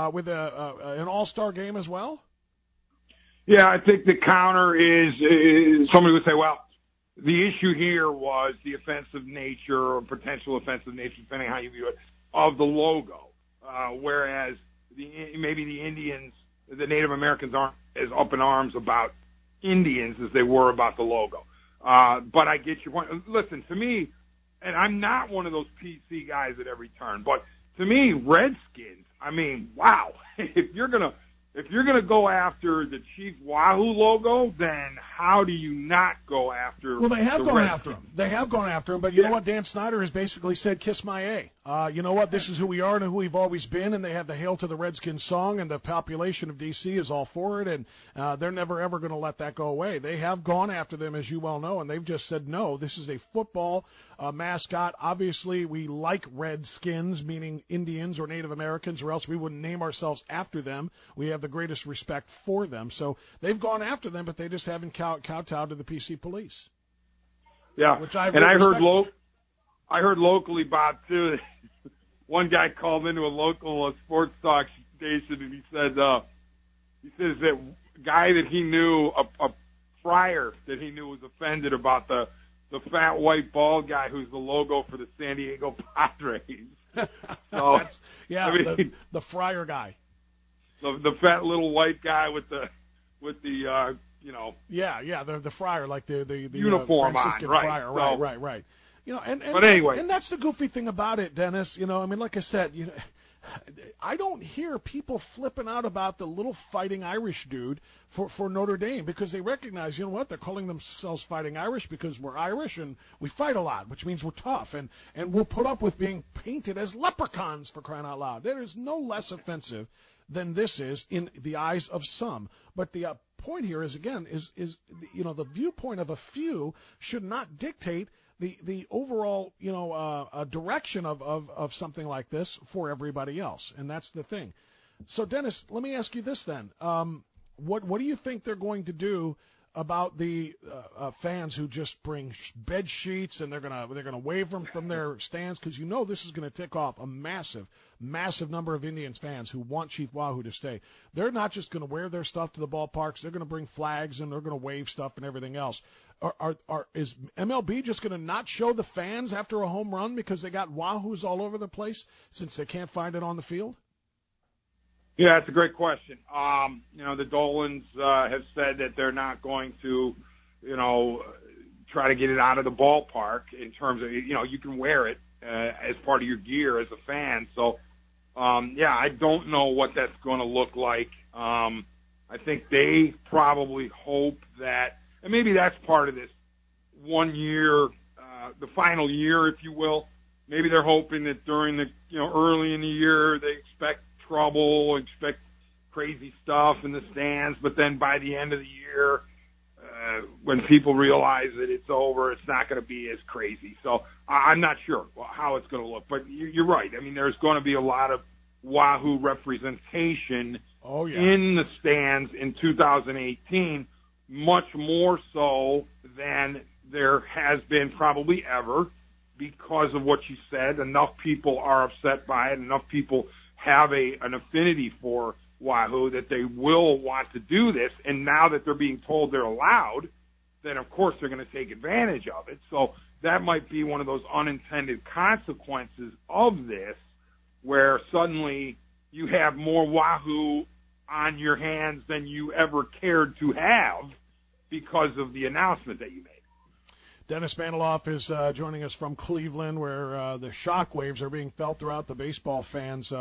all-star game as well? Yeah, I think the counter is somebody would say, well, the issue here was the offensive nature or potential offensive nature, depending on how you view it, of the logo, whereas maybe the Indians, the Native Americans aren't as up in arms about Indians as they were about the logo. But I get your point. Listen, to me, and I'm not one of those PC guys at every turn, but to me, Redskins, wow. If you're gonna go after the Chief Wahoo logo, then how do you not go after? Well, they have gone Redskins? after him. They have gone after him, but you know what? Dan Snyder has basically said, "Kiss my A." You know what? This is who we are and who we've always been, and they have the "Hail to the Redskins" song, and the population of D.C. is all for it, and they're never ever going to let that go away. They have gone after them, as you well know, and they've just said no. This is a football mascot. Obviously, we like Redskins, meaning Indians or Native Americans, or else we wouldn't name ourselves after them. We have the greatest respect for them. So they've gone after them, but they just haven't kowtowed to the PC police. Yeah, which I heard locally, Bob, too. One guy called into a local sports talk station, and he says that guy that he knew, a friar that he knew, was offended about the fat white bald guy who's the logo for the San Diego Padres. So, the friar guy. The fat little white guy with the the friar, like the uniform Franciscan on, right? friar, so, right. But anyway, and that's the goofy thing about it, Dennis. Like I said, I don't hear people flipping out about the little Fighting Irish dude for Notre Dame because they recognize, you know what, they're calling themselves Fighting Irish because we're Irish and we fight a lot, which means we're tough, and we'll put up with being painted as leprechauns, for crying out loud. There is no less offensive than this is in the eyes of some. But the point here is, again, is the viewpoint of a few should not dictate the overall direction of something like this for everybody else, and that's the thing. So Dennis, let me ask you this then: what do you think they're going to do about the fans who just bring bed sheets and they're gonna wave them from their stands, because this is going to tick off a massive number of Indians fans who want Chief Wahoo to stay. They're not just going to wear their stuff to the ballparks. They're going to bring flags and they're going to wave stuff and everything else. Is MLB just going to not show the fans after a home run because they got Wahoos all over the place since they can't find it on the field? Yeah, it's a great question. The Dolans have said that they're not going to, try to get it out of the ballpark in terms of, you can wear it as part of your gear as a fan. So, I don't know what that's going to look like. I think they probably hope that, and maybe that's part of this 1 year, the final year, if you will. Maybe they're hoping that during the, early in the year they expect trouble, expect crazy stuff in the stands, but then by the end of the year, when people realize that it's over, it's not going to be as crazy. So I'm not sure how it's going to look, but you're right. I mean, there's going to be a lot of Wahoo representation in the stands in 2018, much more so than there has been probably ever, because of what you said. Enough people are upset by it, enough people have an affinity for Wahoo that they will want to do this. And now that they're being told they're allowed, then of course they're going to take advantage of it. So that might be one of those unintended consequences of this, where suddenly you have more Wahoo on your hands than you ever cared to have because of the announcement that you made. Dennis Maniloff is joining us from Cleveland, where the shockwaves are being felt throughout the baseball fans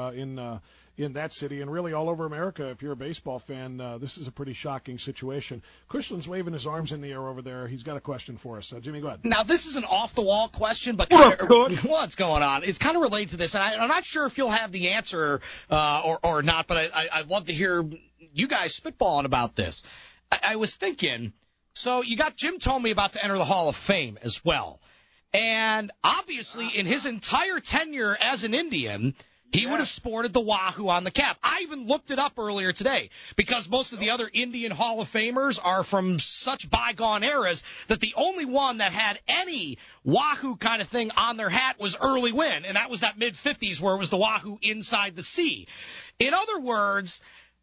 in that city and really all over America. If you're a baseball fan, this is a pretty shocking situation. Cushland's waving his arms in the air over there. He's got a question for us. Jimmy, go ahead. Now, this is an off-the-wall question, but what's going on? It's kind of related to this, and I'm not sure if you'll have the answer or not, but I'd love to hear you guys spitballing about this. I was thinking, so you got Jim Thome about to enter the Hall of Fame as well. And obviously in his entire tenure as an Indian, he would have sported the Wahoo on the cap. I even looked it up earlier today because most of the other Indian Hall of Famers are from such bygone eras that the only one that had any Wahoo kind of thing on their hat was Early Wynn, and that was that mid-'50s where it was the Wahoo inside the C. In other words,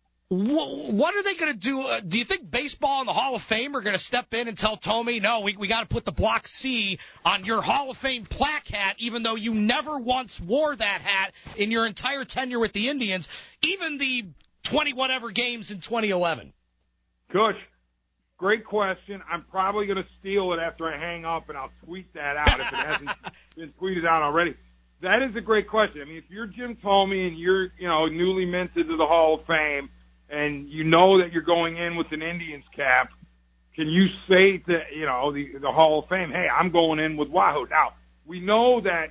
what are they going to do? Do you think baseball and the Hall of Fame are going to step in and tell Thome, no, we got to put the Block C on your Hall of Fame plaque hat, even though you never once wore that hat in your entire tenure with the Indians, even the 20-whatever games in 2011? Coach, great question. I'm probably going to steal it after I hang up, and I'll tweet that out if it hasn't been tweeted out already. That is a great question. I mean, if you're Jim Thome and you're, newly minted to the Hall of Fame, and you know that you're going in with an Indians cap, can you say to, the Hall of Fame, hey, I'm going in with Wahoo? Now, we know that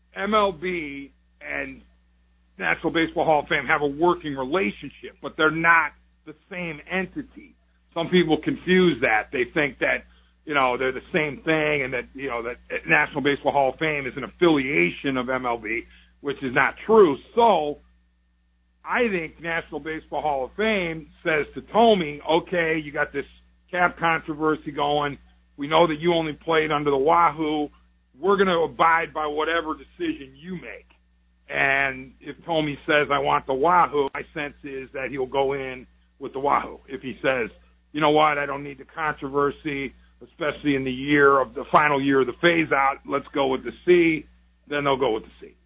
MLB and National Baseball Hall of Fame have a working relationship, but they're not the same entity. Some people confuse that. They think that, they're the same thing and that, that National Baseball Hall of Fame is an affiliation of MLB, which is not true. So, I think National Baseball Hall of Fame says to Thome, okay, you got this cap controversy going. We know that you only played under the Wahoo. We're going to abide by whatever decision you make. And if Thome says, I want the Wahoo, my sense is that he'll go in with the Wahoo. If he says, you know what, I don't need the controversy, especially in the final year of the phase out, let's go with the C, then they'll go with the C.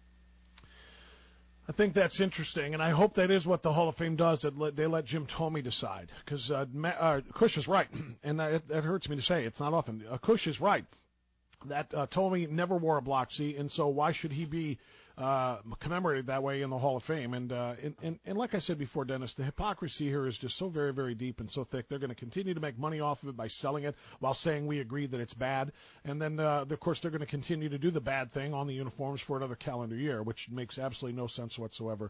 I think that's interesting, and I hope that is what the Hall of Fame does, that they let Jim Thome decide. Because Cush is right, and that hurts me to say. It's not often. Cush is right that Thome never wore a Block C, and so why should he be commemorated that way in the Hall of Fame? And like I said before, Dennis, the hypocrisy here is just so very, very deep and so thick. They're going to continue to make money off of it by selling it while saying we agree that it's bad. And then, of course, they're going to continue to do the bad thing on the uniforms for another calendar year, which makes absolutely no sense whatsoever.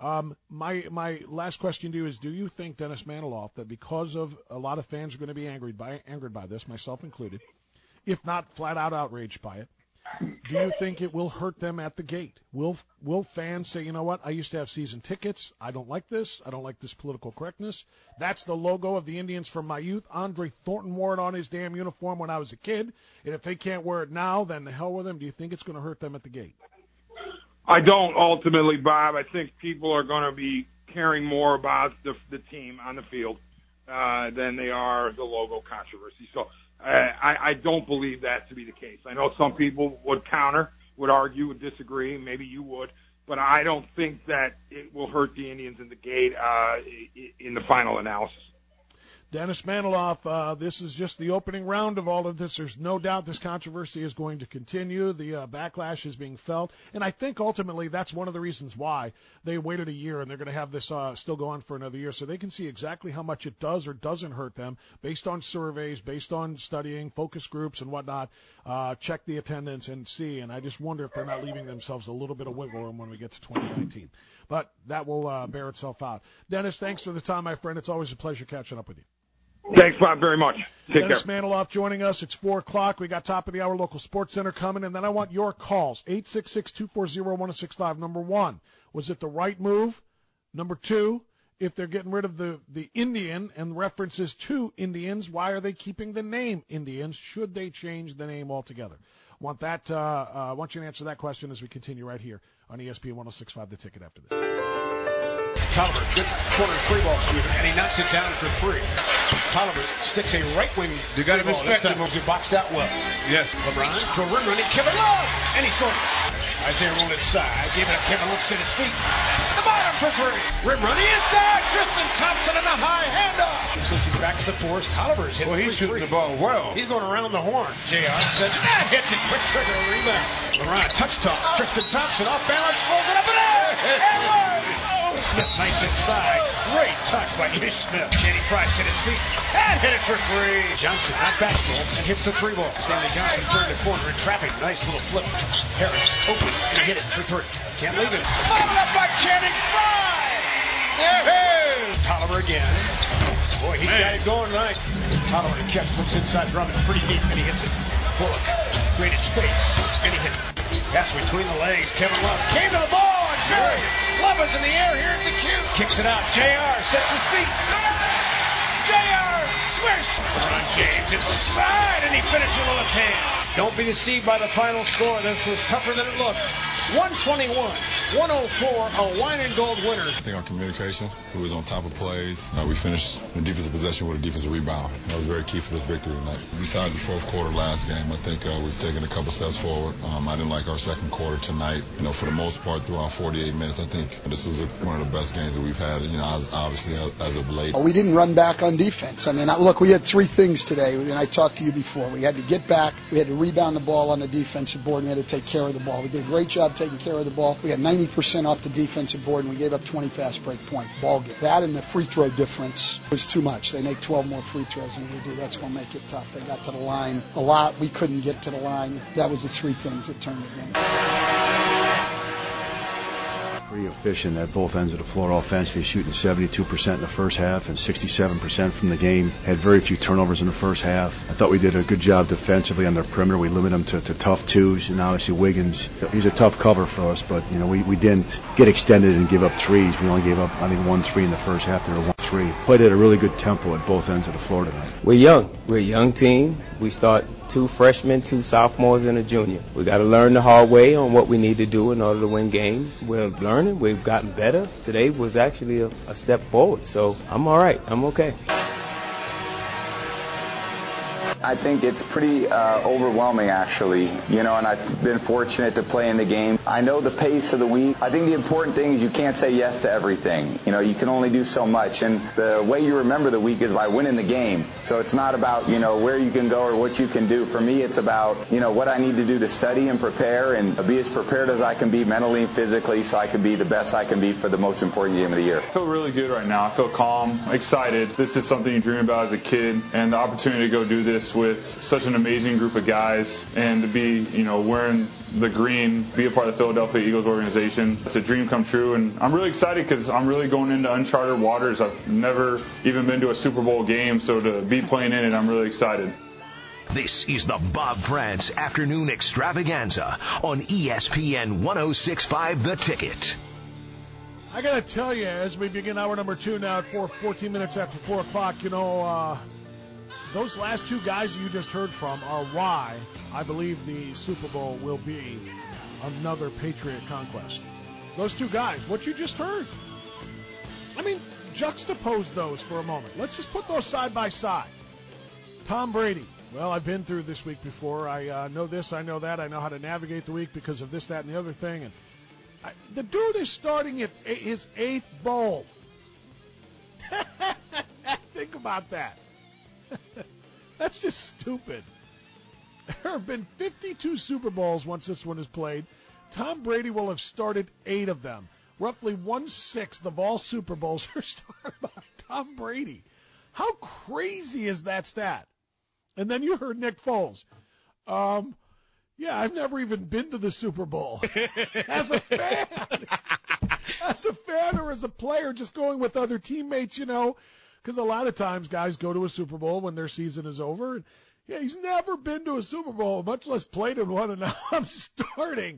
My last question to you is, do you think, Dennis Maniloff, that because of a lot of fans are going to be angered by this, myself included, if not flat out outraged by it, Do you think it will hurt them at the gate? Will fans say, you know what, I used to have season tickets. I don't like this. I don't like this political correctness. That's the logo of the Indians from my youth. Andre Thornton wore it on his damn uniform when I was a kid. And if they can't wear it now, then the hell with them. Do you think it's going to hurt them at the gate? I don't ultimately, Bob. I think people are going to be caring more about the team on the field than they are the logo controversy. So I don't believe that to be the case. I know some people would counter, would argue, would disagree. Maybe you would. But I don't think that it will hurt the Indians in the gate in the final analysis. Dennis Maniloff, this is just the opening round of all of this. There's no doubt this controversy is going to continue. The backlash is being felt. And I think ultimately that's one of the reasons why they waited a year and they're going to have this still go on for another year so they can see exactly how much it does or doesn't hurt them based on surveys, based on studying, focus groups and whatnot. Check the attendance and see. And I just wonder if they're not leaving themselves a little bit of wiggle room when we get to 2019. But that will bear itself out. Dennis, thanks for the time, my friend. It's always a pleasure catching up with you. Thanks, Bob, very much. Take Dennis care. Maniloff joining us. It's 4 o'clock. We got top of the hour local sports center coming, and then I want your calls. 866-240-1065. Number 1, was it the right move? Number 2, if they're getting rid of the Indian and references to Indians, why are they keeping the name Indians? Should they change the name altogether? Want you to answer that question as we continue right here on ESPN 106.5 The Ticket after this. Tolliver, good corner free ball shooter, and he knocks it down for 3. Tolliver sticks a right wing. You got to respect him. He boxed out well. Yes. LeBron to a rim running Kevin Love, and he scored. Isaiah rolled inside, gave it up. Kevin Love set his feet. The bottom for 3. Rim running inside. Tristan Thompson and a high handoff. Since he's back to the force, Tolliver's hitting. Well, he's shooting the ball well. He's going around the horn. JR sends that, hits it. Quick trigger rebound. LeBron touch toss. Tristan Thompson off balance, rolls it up and in. And one. Smith, nice inside. Great touch by Ish Smith. Channing Frye set his feet and hit it for 3. Johnson not backdoor and hits the 3 ball. Stanley Johnson turned the corner and trapping. Nice little flip. Harris open and hit it for 3. Can't leave it. Followed up by Channing Frye. There. Tolliver again. Boy, he's got it going tonight. Tolliver to catch, looks inside Drummond pretty deep and he hits it. Bullock created space and he hit it. Pass between the legs. Kevin Love came to the ball and furious. Love is in the air here at the cue. Kicks it out. JR sets his feet. JR swish. LeBron James inside and he finishes with a left hand. Don't be deceived by the final score. This was tougher than it looked. 121-104, a wine and gold winner. I think our communication, who was on top of plays. We finished the defensive possession with a defensive rebound. That was very key for this victory tonight. Besides the fourth quarter last game, I think we've taken a couple steps forward. I didn't like our second quarter tonight. For the most part, throughout 48 minutes, I think this was one of the best games that we've had, obviously as of late. We didn't run back on defense. I mean, look, we had 3 things today, and I talked to you before. We had to get back, we had to rebound the ball on the defensive board, and we had to take care of the ball. We did a great job taking care of the ball. We got 90% off the defensive board, and we gave up 20 fast break points. Ball game. That and the free throw difference was too much. They make 12 more free throws than we do. That's going to make it tough. They got to the line a lot. We couldn't get to the line. That was the 3 things that turned the game. Pretty efficient at both ends of the floor offensively, shooting 72% in the first half and 67% from the game. Had very few turnovers in the first half. I thought we did a good job defensively on their perimeter. We limited them to tough twos, and obviously Wiggins, he's a tough cover for us, but we didn't get extended and give up threes. We only gave up, 1 3 in the first half. There were 1 3. Played at a really good tempo at both ends of the floor tonight. We're young. We're a young team. We start 2 freshmen, 2 sophomores, and a junior. We got to learn the hard way on what we need to do in order to win games. We're learning. We've gotten better. Today was actually a step forward, so I'm all right. I'm okay. I think it's pretty overwhelming, actually, and I've been fortunate to play in the game. I know the pace of the week. I think the important thing is you can't say yes to everything. You can only do so much, and the way you remember the week is by winning the game. So it's not about, where you can go or what you can do. For me, it's about, what I need to do to study and prepare and be as prepared as I can be mentally and physically so I can be the best I can be for the most important game of the year. I feel really good right now. I feel calm, excited. This is something you dream about as a kid, and the opportunity to go do this with such an amazing group of guys and to be, wearing the green, be a part of the Philadelphia Eagles organization. It's a dream come true, and I'm really excited because I'm really going into uncharted waters. I've never even been to a Super Bowl game, so to be playing in it, I'm really excited. This is the Bob Prance Afternoon Extravaganza on ESPN 106.5 The Ticket. I got to tell you, as we begin hour number 2 now at 14 minutes after 4 o'clock, those last two guys you just heard from are why I believe the Super Bowl will be another Patriot conquest. Those two guys, what you just heard. I mean, juxtapose those for a moment. Let's just put those side by side. Tom Brady. Well, I've been through this week before. I know this, I know that. I know how to navigate the week because of this, that, and the other thing. And the dude is starting at his 8th bowl. Think about that. That's just stupid. There have been 52 Super Bowls once this one is played. Tom Brady will have started 8 of them. Roughly 1/6 of all Super Bowls are started by Tom Brady. How crazy is that stat? And then you heard Nick Foles. Yeah, I've never even been to the Super Bowl. As a fan. As a fan or as a player, just going with other teammates, because a lot of times guys go to a Super Bowl when their season is over. And, yeah, he's never been to a Super Bowl, much less played in one, and now I'm starting.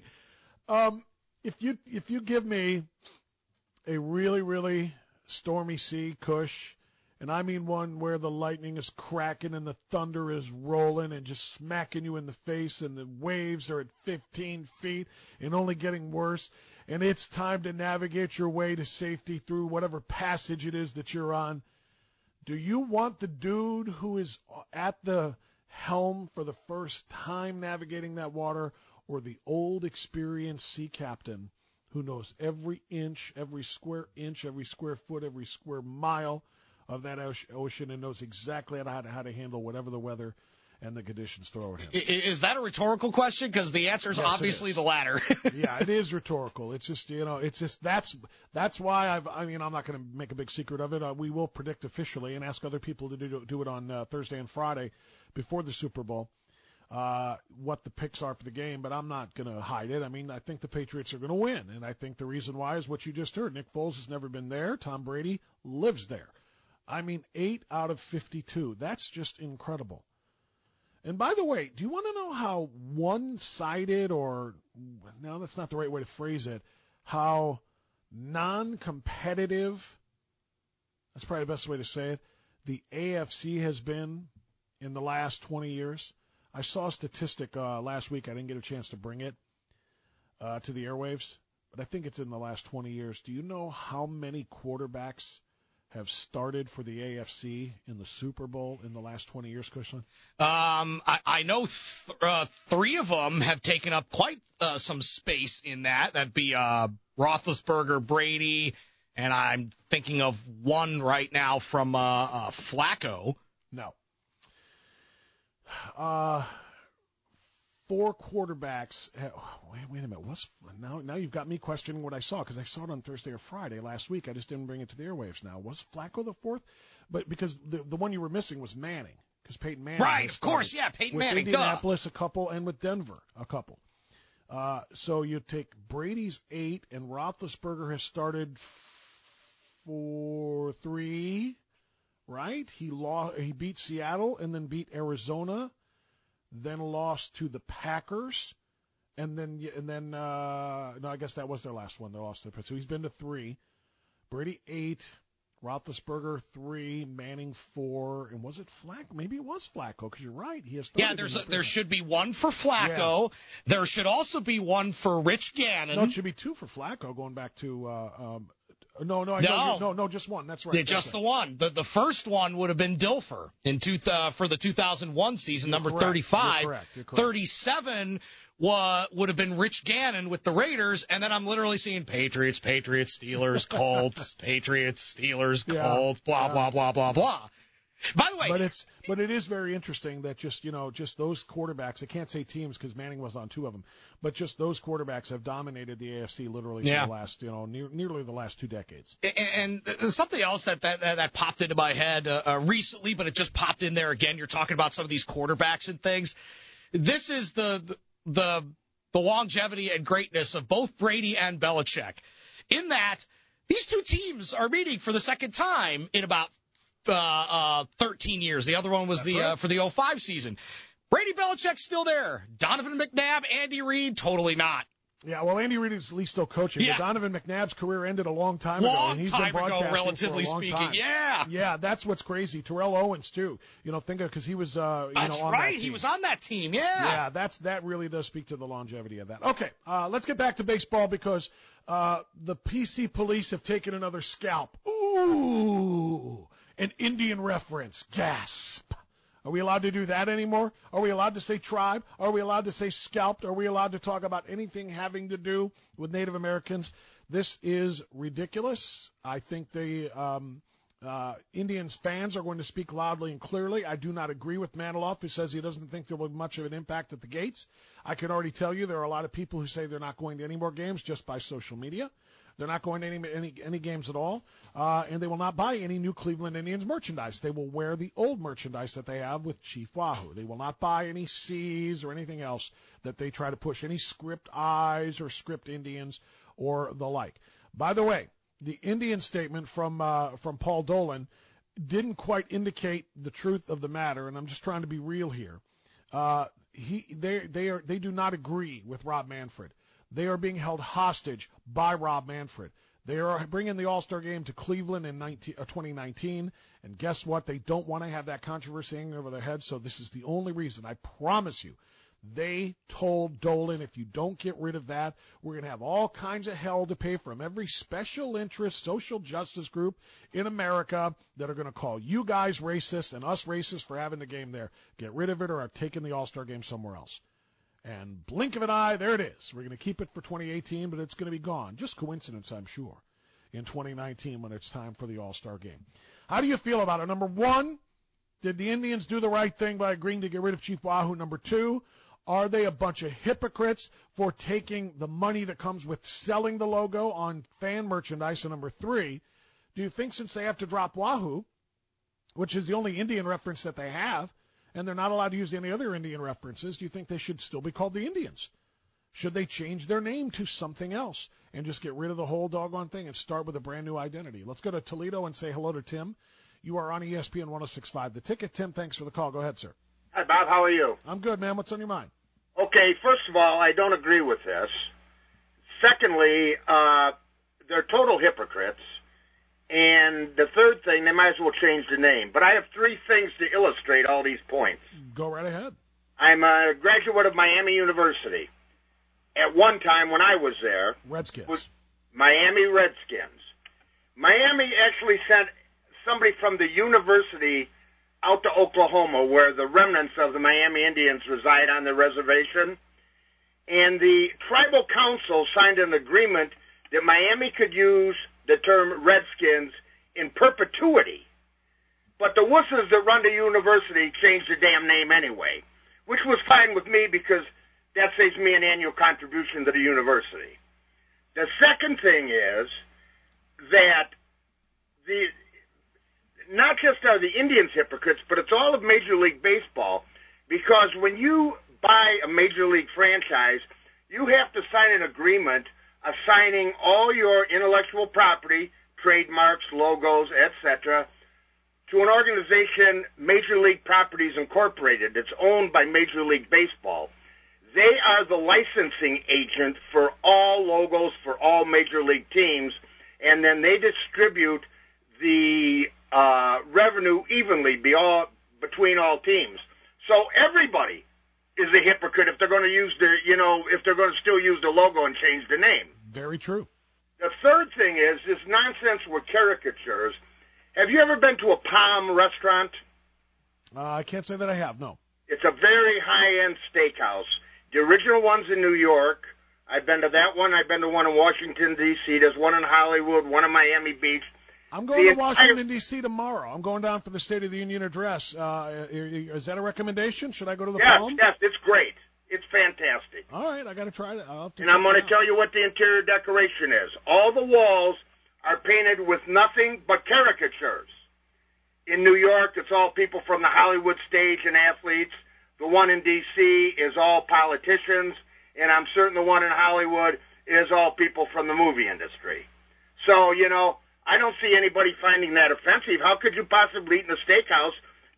If you give me a really, really stormy sea, Cush, and I mean one where the lightning is cracking and the thunder is rolling and just smacking you in the face and the waves are at 15 feet and only getting worse, and it's time to navigate your way to safety through whatever passage it is that you're on, do you want the dude who is at the helm for the first time navigating that water, or the old experienced sea captain who knows every inch, every square foot, every square mile of that ocean and knows exactly how to handle whatever the weather and the conditions throw at him? Is that a rhetorical question? Because the answer is obviously the latter. Yeah, it is rhetorical. It's just, that's why I'm not going to make a big secret of it. We will predict officially and ask other people to do it on Thursday and Friday before the Super Bowl, what the picks are for the game, but I'm not going to hide it. I mean, I think the Patriots are going to win, and I think the reason why is what you just heard. Nick Foles has never been there. Tom Brady lives there. I mean, 8 out of 52. That's just incredible. And by the way, do you want to know how one-sided, or, no, that's not the right way to phrase it, how non-competitive, that's probably the best way to say it, the AFC has been in the last 20 years? I saw a statistic last week. I didn't get a chance to bring it to the airwaves, but I think it's in the last 20 years. Do you know how many quarterbacks have started for the AFC in the Super Bowl in the last 20 years, Cushman? I know 3 of them have taken up quite some space in that. That'd be Roethlisberger, Brady, and I'm thinking of one right now from Flacco. No. 4 quarterbacks. Wait a minute. Now you've got me questioning what I saw, because I saw it on Thursday or Friday last week. I just didn't bring it to the airwaves now. Was Flacco the 4th? But because the one you were missing was Manning, because Peyton Manning. Right, of course, yeah, Peyton Manning. With Indianapolis a couple, and with Denver a couple. So you take Brady's 8, and Roethlisberger has started for 3, right? He beat Seattle and then beat Arizona, then lost to the Packers, and then no, I guess that was their last one. They lost to the Packers. So he's been to 3. Brady 8, Roethlisberger 3, Manning 4, and was it Flacco? Maybe it was Flacco, because you're right. He has. Yeah, there should be 1 for Flacco. Yeah. There should also be 1 for Rich Gannon. No, it should be 2 for Flacco, going back to. No, just 1. That's right. Yeah, just the one. The first one would have been Dilfer for the 2001 season, number 35. You're correct. 37 would have been Rich Gannon with the Raiders, and then I'm literally seeing Patriots, Steelers, Colts, Patriots, Steelers, Colts, blah, blah, blah, blah, blah. By the way, but it is very interesting that just those quarterbacks. I can't say teams because Manning was on 2 of them, but just those quarterbacks have dominated the AFC literally for the last nearly the last 2 decades. And something else that popped into my head recently, but it just popped in there again. You're talking about some of these quarterbacks and things. This is the longevity and greatness of both Brady and Belichick, in that these 2 teams are meeting for the second time in about 13 years. The other one was for the 05 season. Brady Belichick's still there. Donovan McNabb, Andy Reid, totally not. Yeah, well, Andy Reid is at least still coaching. Yeah. But Donovan McNabb's career ended a long time ago, and he's been broadcasting relatively for a long speaking. time. Yeah. Yeah, that's what's crazy. Terrell Owens too. Think of because he was on right. that team. He was on that team. Yeah. Yeah, that really does speak to the longevity of that. Okay, let's get back to baseball because the PC police have taken another scalp. Ooh, an Indian reference. Gasp. Are we allowed to do that anymore? Are we allowed to say tribe? Are we allowed to say scalped? Are we allowed to talk about anything having to do with Native Americans? This is ridiculous. I think the Indians fans are going to speak loudly and clearly. I do not agree with Maniloff, who says he doesn't think there will be much of an impact at the gates. I can already tell you there are a lot of people who say they're not going to any more games just by social media. They're not going to any games at all, and they will not buy any new Cleveland Indians merchandise. They will wear the old merchandise that they have with Chief Wahoo. They will not buy any C's or anything else that they try to push, any script I's or script Indians or the like. By the way, the Indian statement from Paul Dolan didn't quite indicate the truth of the matter, and I'm just trying to be real here. They do not agree with Rob Manfred. They are being held hostage by Rob Manfred. They are bringing the All-Star game to Cleveland in 2019, and guess what? They don't want to have that controversy hanging over their heads, so this is the only reason. I promise you. They told Dolan, if you don't get rid of that, we're going to have all kinds of hell to pay from every special interest social justice group in America that are going to call you guys racist and us racist for having the game there. Get rid of it or I'm taking the All-Star game somewhere else. And blink of an eye, there it is. We're going to keep it for 2018, but it's going to be gone. Just coincidence, I'm sure, in 2019 when it's time for the All-Star game. How do you feel about it? Number one, did the Indians do the right thing by agreeing to get rid of Chief Wahoo? Number two, are they a bunch of hypocrites for taking the money that comes with selling the logo on fan merchandise? And number three, do you think since they have to drop Wahoo, which is the only Indian reference that they have, and they're not allowed to use any other Indian references, do you think they should still be called the Indians? Should they change their name to something else and just get rid of the whole doggone thing and start with a brand new identity? Let's go to Toledo and say hello to Tim. You are on ESPN 106.5 The Ticket. Tim, thanks for the call. Go ahead, sir. Hi, Bob. How are you? I'm good, man. What's on your mind? Okay, first of all, I don't agree with this. Secondly, they're total hypocrites. And the third thing, they might as well change the name. But I have three things to illustrate all these points. Go right ahead. I'm a graduate of Miami University. At one time when I was there, Redskins. Was Miami Redskins. Miami actually sent somebody from the university out to Oklahoma, where the remnants of the Miami Indians reside on the reservation. And the tribal council signed an agreement that Miami could use the term Redskins in perpetuity. But the wusses that run the university changed the damn name anyway, which was fine with me because that saves me an annual contribution to the university. The second thing is that not just are the Indians hypocrites, but it's all of Major League Baseball, because when you buy a Major League franchise, you have to sign an agreement assigning all your intellectual property, trademarks, logos, etc., to an organization, Major League Properties Incorporated, that's owned by Major League Baseball. They are the licensing agent for all logos for all Major League teams, and then they distribute the revenue evenly between all teams. So everybody is a hypocrite if they're going to use if they're going to still use the logo and change the name. Very true. The third thing is this nonsense with caricatures. Have you ever been to a Palm restaurant? I can't say that I have, no. It's a very high-end steakhouse. The original one's in New York. I've been to that one. I've been to one in Washington, D.C. There's one in Hollywood, one in Miami Beach. I'm going to Washington, D.C. tomorrow. I'm going down for the State of the Union address. Is that a recommendation? Should I go to the Palm? Yes, it's great. It's fantastic. All right, I got to try that. And I'm going to tell you what the interior decoration is. All the walls are painted with nothing but caricatures. In New York, it's all people from the Hollywood stage and athletes. The one in D.C. is all politicians, and I'm certain the one in Hollywood is all people from the movie industry. So, I don't see anybody finding that offensive. How could you possibly eat in a steakhouse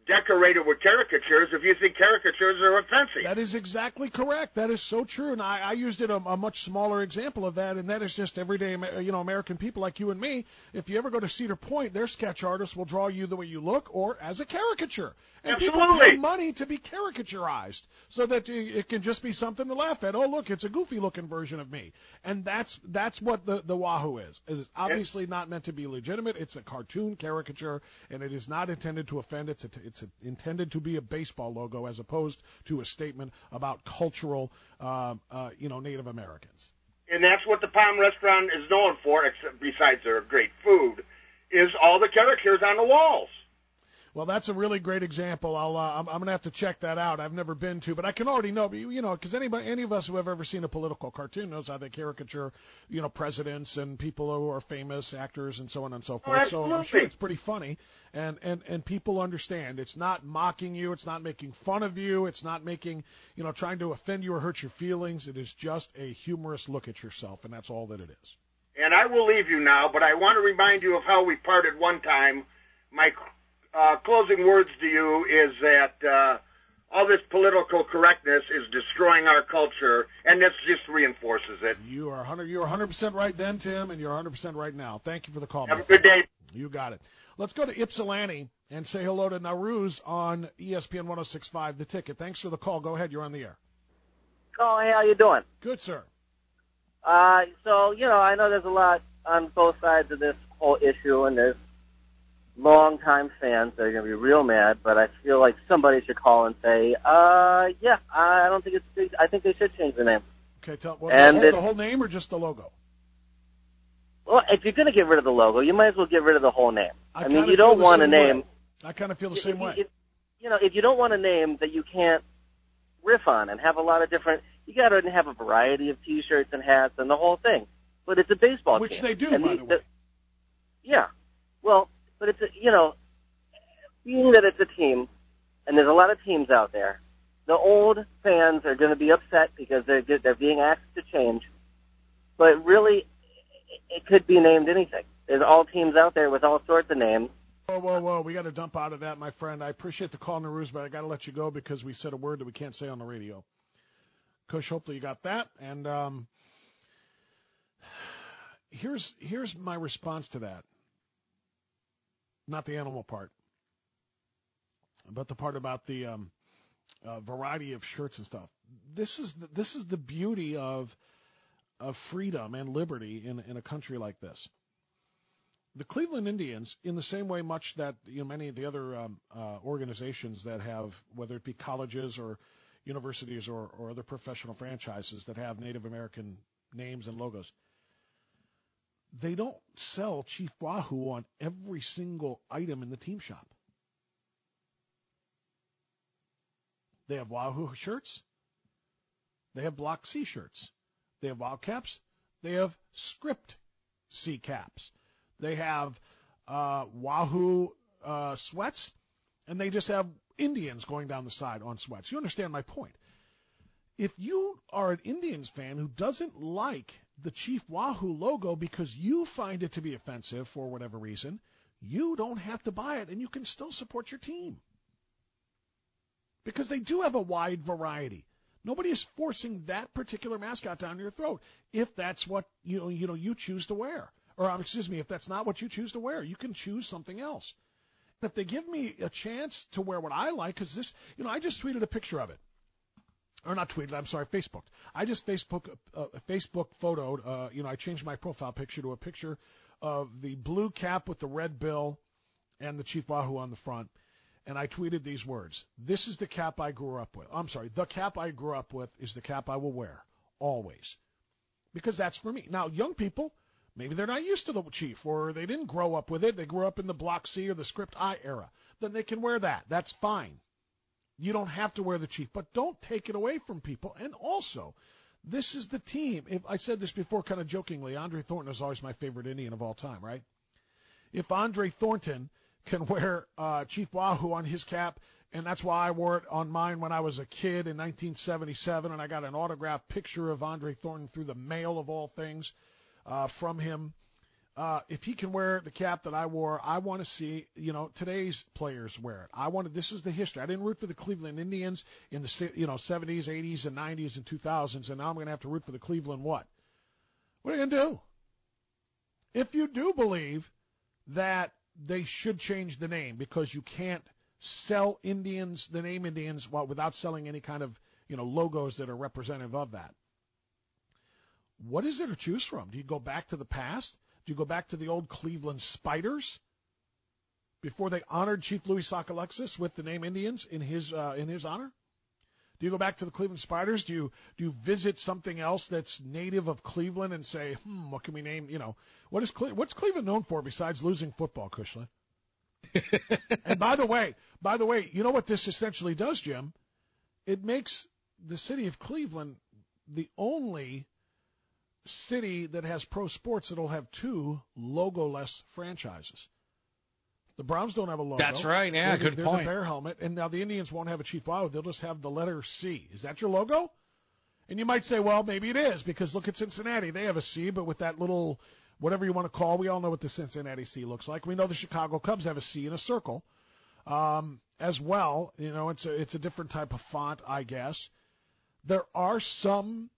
decorated with caricatures if you think caricatures are offensive. That is exactly correct. That is so true. And I used it a much smaller example of that, and that is just everyday, American people like you and me. If you ever go to Cedar Point, their sketch artists will draw you the way you look or as a caricature. And Absolutely. people pay money to be caricaturized so that it can just be something to laugh at. Oh, look, it's a goofy-looking version of me. And that's what the Wahoo is. It is obviously not meant to be legitimate. It's a cartoon caricature, and it is not intended to offend. It's intended to be a baseball logo as opposed to a statement about cultural, Native Americans. And that's what the Palm Restaurant is known for, except besides their great food, is all the characters on the walls. Well, that's a really great example. I'm going to have to check that out. I've never been to, but I can already know, because any of us who have ever seen a political cartoon knows how they caricature, presidents and people who are famous, actors, and so on and so forth. So I'm sure it's pretty funny, and people understand. It's not mocking you. It's not making fun of you. It's not making, trying to offend you or hurt your feelings. It is just a humorous look at yourself, and that's all that it is. And I will leave you now, but I want to remind you of how we parted one time. My closing words to you is that all this political correctness is destroying our culture, and this just reinforces it. You are 100% right then, Tim, and you're 100% right now. Thank you for the call. Have a good day. You got it. Let's go to Ypsilanti and say hello to Naruz on ESPN 106.5 The Ticket. Thanks for the call. Go ahead. You're on the air. Oh, hey, how you doing? Good, sir. So, I know there's a lot on both sides of this whole issue, and there's long-time fans that are going to be real mad, but I feel like somebody should call and say, I don't think it's, I think they should change the name. Okay, the whole name or just the logo? Well, if you're going to get rid of the logo, you might as well get rid of the whole name. I mean, you don't want a name. I kind of feel the same way. If you don't want a name that you can't riff on and have a lot of different, you got to have a variety of T-shirts and hats and the whole thing. But it's a baseball team. Which they do, by the way. Yeah. Well, but it's being that it's a team, and there's a lot of teams out there, the old fans are going to be upset because they're being asked to change. But really, it could be named anything. There's all teams out there with all sorts of names. Whoa. We got to dump out of that, my friend. I appreciate the call, Naruz, but I got to let you go because we said a word that we can't say on the radio. Kush, hopefully you got that. And here's my response to that. Not the animal part, but the part about the variety of shirts and stuff. This is the beauty of freedom and liberty in a country like this. The Cleveland Indians, in the same way much that many of the other organizations that have, whether it be colleges or universities or other professional franchises that have Native American names and logos, they don't sell Chief Wahoo on every single item in the team shop. They have Wahoo shirts. They have Block C shirts. They have Wild caps. They have Script C caps. They have Wahoo sweats, and they just have Indians going down the side on sweats. You understand my point. If you are an Indians fan who doesn't like the Chief Wahoo logo because you find it to be offensive for whatever reason, you don't have to buy it, and you can still support your team. Because they do have a wide variety. Nobody is forcing that particular mascot down your throat if that's what you choose to wear. Or, if that's not what you choose to wear. You can choose something else. If they give me a chance to wear what I like, because this, I just tweeted a picture of it. Or not tweeted, I'm sorry, Facebooked. I just Facebook photoed, I changed my profile picture to a picture of the blue cap with the red bill and the Chief Wahoo on the front. And I tweeted these words. This is the cap I grew up with. I'm sorry, the cap I grew up with is the cap I will wear, always. Because that's for me. Now, young people, maybe they're not used to the Chief, or they didn't grow up with it. They grew up in the Block C or the Script I era. Then they can wear that. That's fine. You don't have to wear the Chief, but don't take it away from people. And also, this is the team. If I said this before kind of jokingly, Andre Thornton is always my favorite Indian of all time, right? If Andre Thornton can wear Chief Wahoo on his cap, and that's why I wore it on mine when I was a kid in 1977, and I got an autographed picture of Andre Thornton through the mail of all things from him. if he can wear the cap that I wore, I want to see, today's players wear it. This is the history. I didn't root for the Cleveland Indians in the, 70s, 80s, and 90s, and 2000s, and now I'm going to have to root for the Cleveland what? What are you going to do? If you do believe that they should change the name because you can't sell Indians, the name Indians, without selling any kind of, logos that are representative of that, what is there to choose from? Do you go back to the past? Do you go back to the old Cleveland Spiders before they honored Chief Louis Sockalexis with the name Indians in his honor? Do you go back to the Cleveland Spiders? Do you visit something else that's native of Cleveland and say, what can we name? What's Cleveland known for besides losing football, Kushla? And by the way, you know what this essentially does, Jim? It makes the city of Cleveland the only city that has pro sports that'll have two logo-less franchises. The Browns don't have a logo. That's right. Yeah, good point. They're the bear helmet, and now the Indians won't have a Chief Wahoo. They'll just have the letter C. Is that your logo? And you might say, well, maybe it is, because look at Cincinnati. They have a C, but with that little, whatever you want to call, we all know what the Cincinnati C looks like. We know the Chicago Cubs have a C in a circle as well. It's a different type of font, I guess. There are some,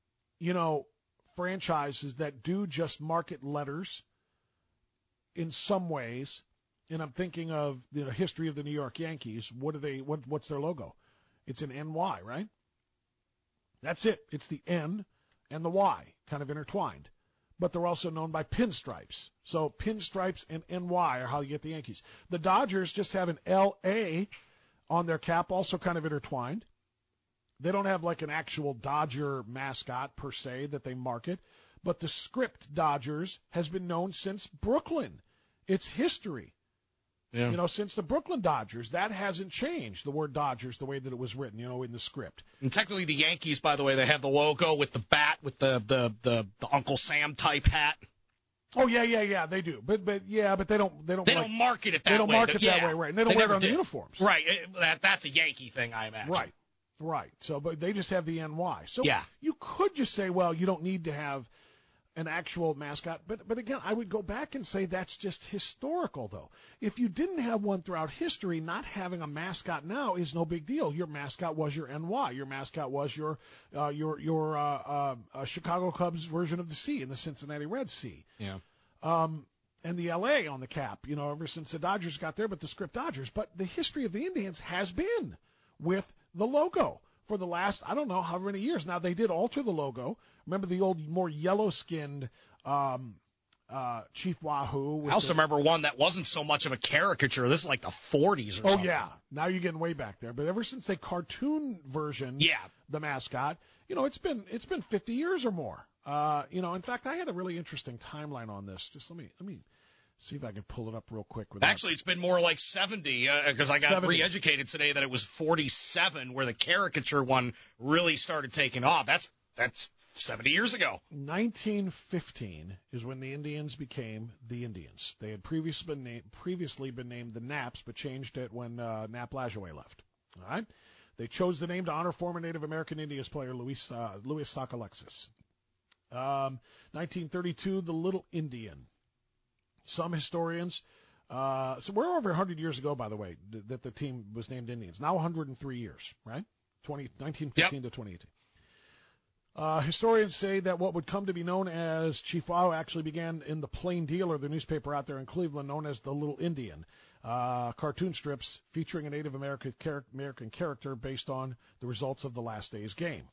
franchises that do just market letters in some ways. And I'm thinking of the history of the New York Yankees. What's their logo? It's an NY, right? That's it. It's the N and the Y kind of intertwined. But they're also known by pinstripes. So pinstripes and NY are how you get the Yankees. The Dodgers just have an LA on their cap, also kind of intertwined. They don't have like an actual Dodger mascot per se that they market, but the script Dodgers has been known since Brooklyn. It's history. Yeah. Since the Brooklyn Dodgers, that hasn't changed, the word Dodgers, the way that it was written, in the script. And technically the Yankees, by the way, they have the logo with the bat, with the Uncle Sam type hat. Oh, yeah, they do. But they don't market it that way. They don't market that way, right? And they don't wear it on the uniforms. Right. That's a Yankee thing, I imagine. Right. So, but they just have the NY. So yeah. You could just say, well, you don't need to have an actual mascot. But again, I would go back and say that's just historical, though. If you didn't have one throughout history, not having a mascot now is no big deal. Your mascot was your NY. Your mascot was your Chicago Cubs version of the C and the Cincinnati Reds C. Yeah. And the LA on the cap, ever since the Dodgers got there, but the script Dodgers. But the history of the Indians has been with the logo for the last, I don't know how many years. Now, they did alter the logo. Remember the old, more yellow-skinned Chief Wahoo? I also remember one that wasn't so much of a caricature. This is like the 40s or something. Oh, yeah. Now you're getting way back there. But ever since they cartoon version, the mascot, it's been 50 years or more. In fact, I had a really interesting timeline on this. Just let me see if I can pull it up real quick. Actually, it's been more like 70 because I got re-educated today that it was 47 where the caricature one really started taking off. That's 70 years ago. 1915 is when the Indians became the Indians. They had previously been named the Naps, but changed it when Nap Lajoie left. All right, they chose the name to honor former Native American Indians player Louis Sockalexis. 1932, the Little Indian. Some historians, so we're over 100 years ago, by the way, that the team was named Indians. Now 103 years, right? 1915 to 2018. Historians say that what would come to be known as Chief Wahoo actually began in the Plain Dealer, the newspaper out there in Cleveland, known as the Little Indian. Cartoon strips featuring a Native American character based on the results of the last day's game.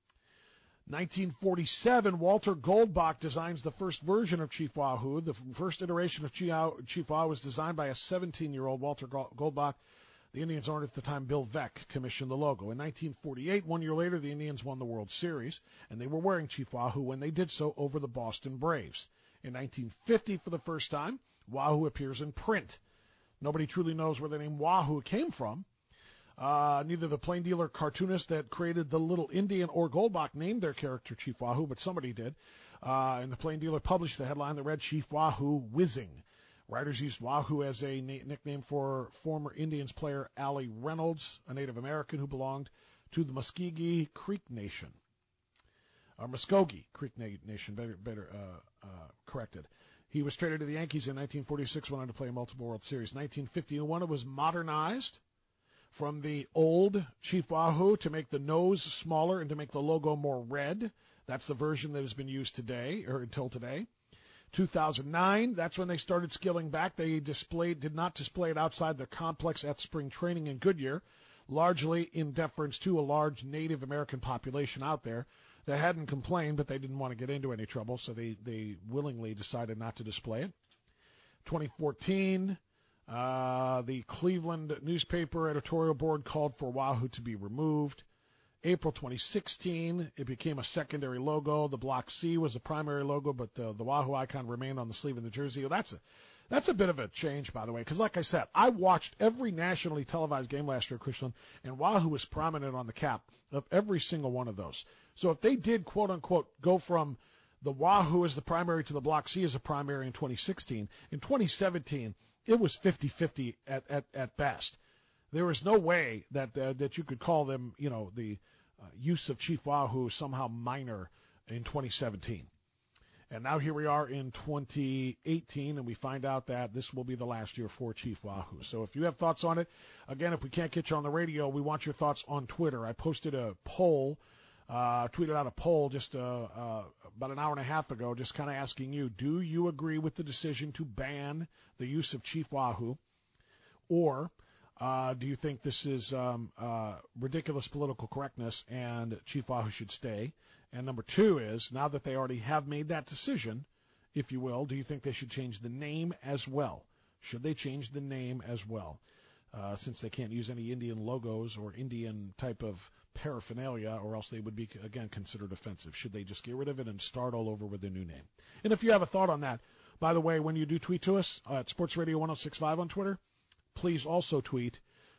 1947, Walter Goldbach designs the first version of Chief Wahoo. The first iteration of Chief Wahoo was designed by a 17-year-old Walter Goldbach. The Indians owner at the time, Bill Veeck, commissioned the logo. In 1948, 1 year later, the Indians won the World Series, and they were wearing Chief Wahoo when they did so over the Boston Braves. In 1950, for the first time, Wahoo appears in print. Nobody truly knows where the name Wahoo came from. Neither the Plain Dealer cartoonist that created the Little Indian or Goldbach named their character Chief Wahoo, but somebody did. And the Plain Dealer published the headline that read Chief Wahoo Whizzing. Writers used Wahoo as a nickname for former Indians player Allie Reynolds, a Native American who belonged to the Muskogee Creek Nation. Muskogee Creek Nation, better corrected. He was traded to the Yankees in 1946, went on to play multiple World Series. 1951, it was modernized from the old Chief Wahoo to make the nose smaller and to make the logo more red. That's the version that has been used today, or until today. 2009, that's when they started scaling back. They did not display it outside their complex at spring training in Goodyear, largely in deference to a large Native American population out there. They hadn't complained, but they didn't want to get into any trouble, so they willingly decided not to display it. 2014, the Cleveland newspaper editorial board called for Wahoo to be removed. April 2016, it became a secondary logo. The Block C was the primary logo, but the Wahoo icon remained on the sleeve of the jersey. Well, that's a bit of a change, by the way, because like I said, I watched every nationally televised game last year, Christian, and Wahoo was prominent on the cap of every single one of those. So if they did, quote-unquote, go from the Wahoo as the primary to the Block C as a primary in 2016, in 2017, it was 50-50 at best. There was no way that you could call them, the use of Chief Wahoo somehow minor in 2017. And now here we are in 2018, and we find out that this will be the last year for Chief Wahoo. So if you have thoughts on it, again, if we can't get you on the radio, we want your thoughts on Twitter. I posted a poll, tweeted out a poll just about an hour and a half ago, just kind of asking you, do you agree with the decision to ban the use of Chief Wahoo, or do you think this is ridiculous political correctness and Chief Wahoo should stay? And number two is, now that they already have made that decision, if you will, do you think they should change the name as well? Should they change the name as well? Since they can't use any Indian logos or Indian type of paraphernalia, or else they would be, again, considered offensive. Should they just get rid of it and start all over with a new name? And if you have a thought on that, by the way, when you do tweet to us at Sports Radio 1065 on Twitter, please also tweet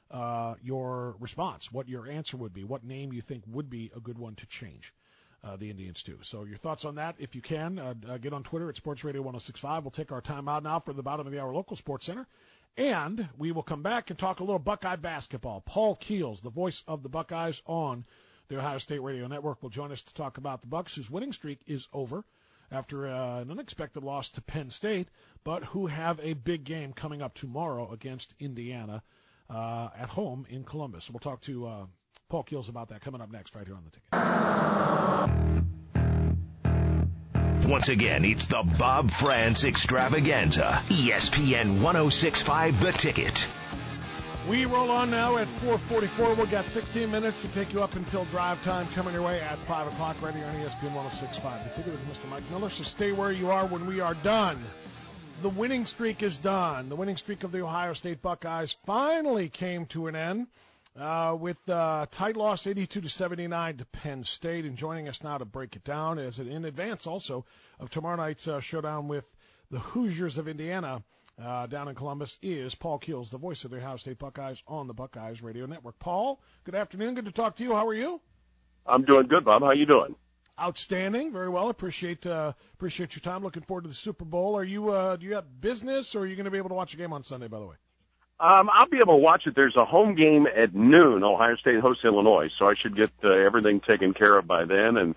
your response, what your answer would be, what name you think would be a good one to change the Indians to. So your thoughts on that, if you can, get on Twitter at Sports Radio 1065. We'll take our time out now for the bottom of the hour local sports center, and we will come back and talk a little Buckeye basketball. Paul Keels, the voice of the Buckeyes on the Ohio State Radio Network, will join us to talk about the Bucks, whose winning streak is over after an unexpected loss to Penn State, but who have a big game coming up tomorrow against Indiana at home in Columbus. So we'll talk to Paul Keels about that coming up next right here on The Ticket. Once again, it's the Bob France Extravaganza. ESPN 1065 The Ticket. We roll on now at 4:44. We've got 16 minutes to take you up until drive time coming your way at 5 o'clock right here on ESPN 1065. The Ticket with Mr. Mike Miller. So stay where you are when we are done. The winning streak is done. The winning streak of the Ohio State Buckeyes finally came to an end with a tight loss 82-79 to Penn State. And joining us now to break it down is in advance also of tomorrow night's showdown with the Hoosiers of Indiana down in Columbus is Paul Keels, the voice of the Ohio State Buckeyes on the Buckeyes Radio Network. Paul, good afternoon. Good to talk to you. How are you? I'm doing good, Bob. How you doing? Outstanding. Very well. Appreciate your time. Looking forward to the Super Bowl. Are you do you have business, or are you going to be able to watch a game on Sunday, by the way? I'll be able to watch it. There's a home game at noon. Ohio State hosts Illinois, so I should get everything taken care of by then, and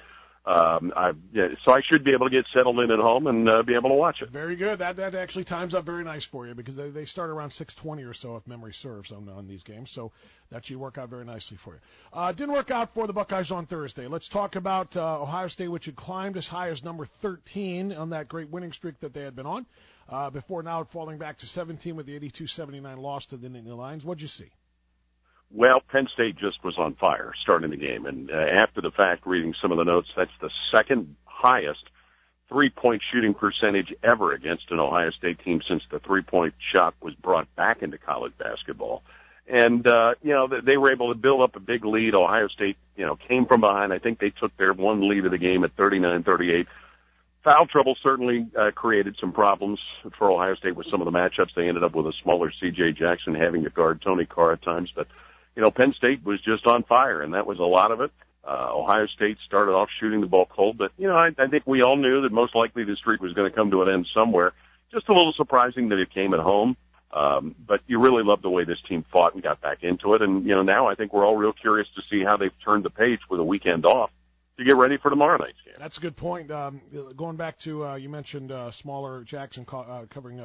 so I should be able to get settled in at home and be able to watch it. Very good. That actually times up very nice for you, because they start around 6:20 or so, if memory serves, on these games. So that should work out very nicely for you. Didn't work out for the Buckeyes on Thursday. Let's talk about Ohio State, which had climbed as high as number 13 on that great winning streak that they had been on, before now falling back to 17 with the 82-79 loss to the Nittany Lions. What'd you see? Well, Penn State just was on fire starting the game, and after the fact, reading some of the notes, that's the second highest three-point shooting percentage ever against an Ohio State team since the three-point shot was brought back into college basketball. And, they were able to build up a big lead. Ohio State, came from behind. I think they took their one lead of the game at 39-38. Foul trouble certainly created some problems for Ohio State with some of the matchups. They ended up with a smaller C.J. Jackson having to guard Tony Carr at times, but Penn State was just on fire, and that was a lot of it. Ohio State started off shooting the ball cold, but, I think we all knew that most likely the streak was going to come to an end somewhere. Just a little surprising that it came at home, but you really love the way this team fought and got back into it. And, now I think we're all real curious to see how they've turned the page with a weekend off to get ready for tomorrow night's game. That's a good point. Going back to you mentioned smaller Jackson covering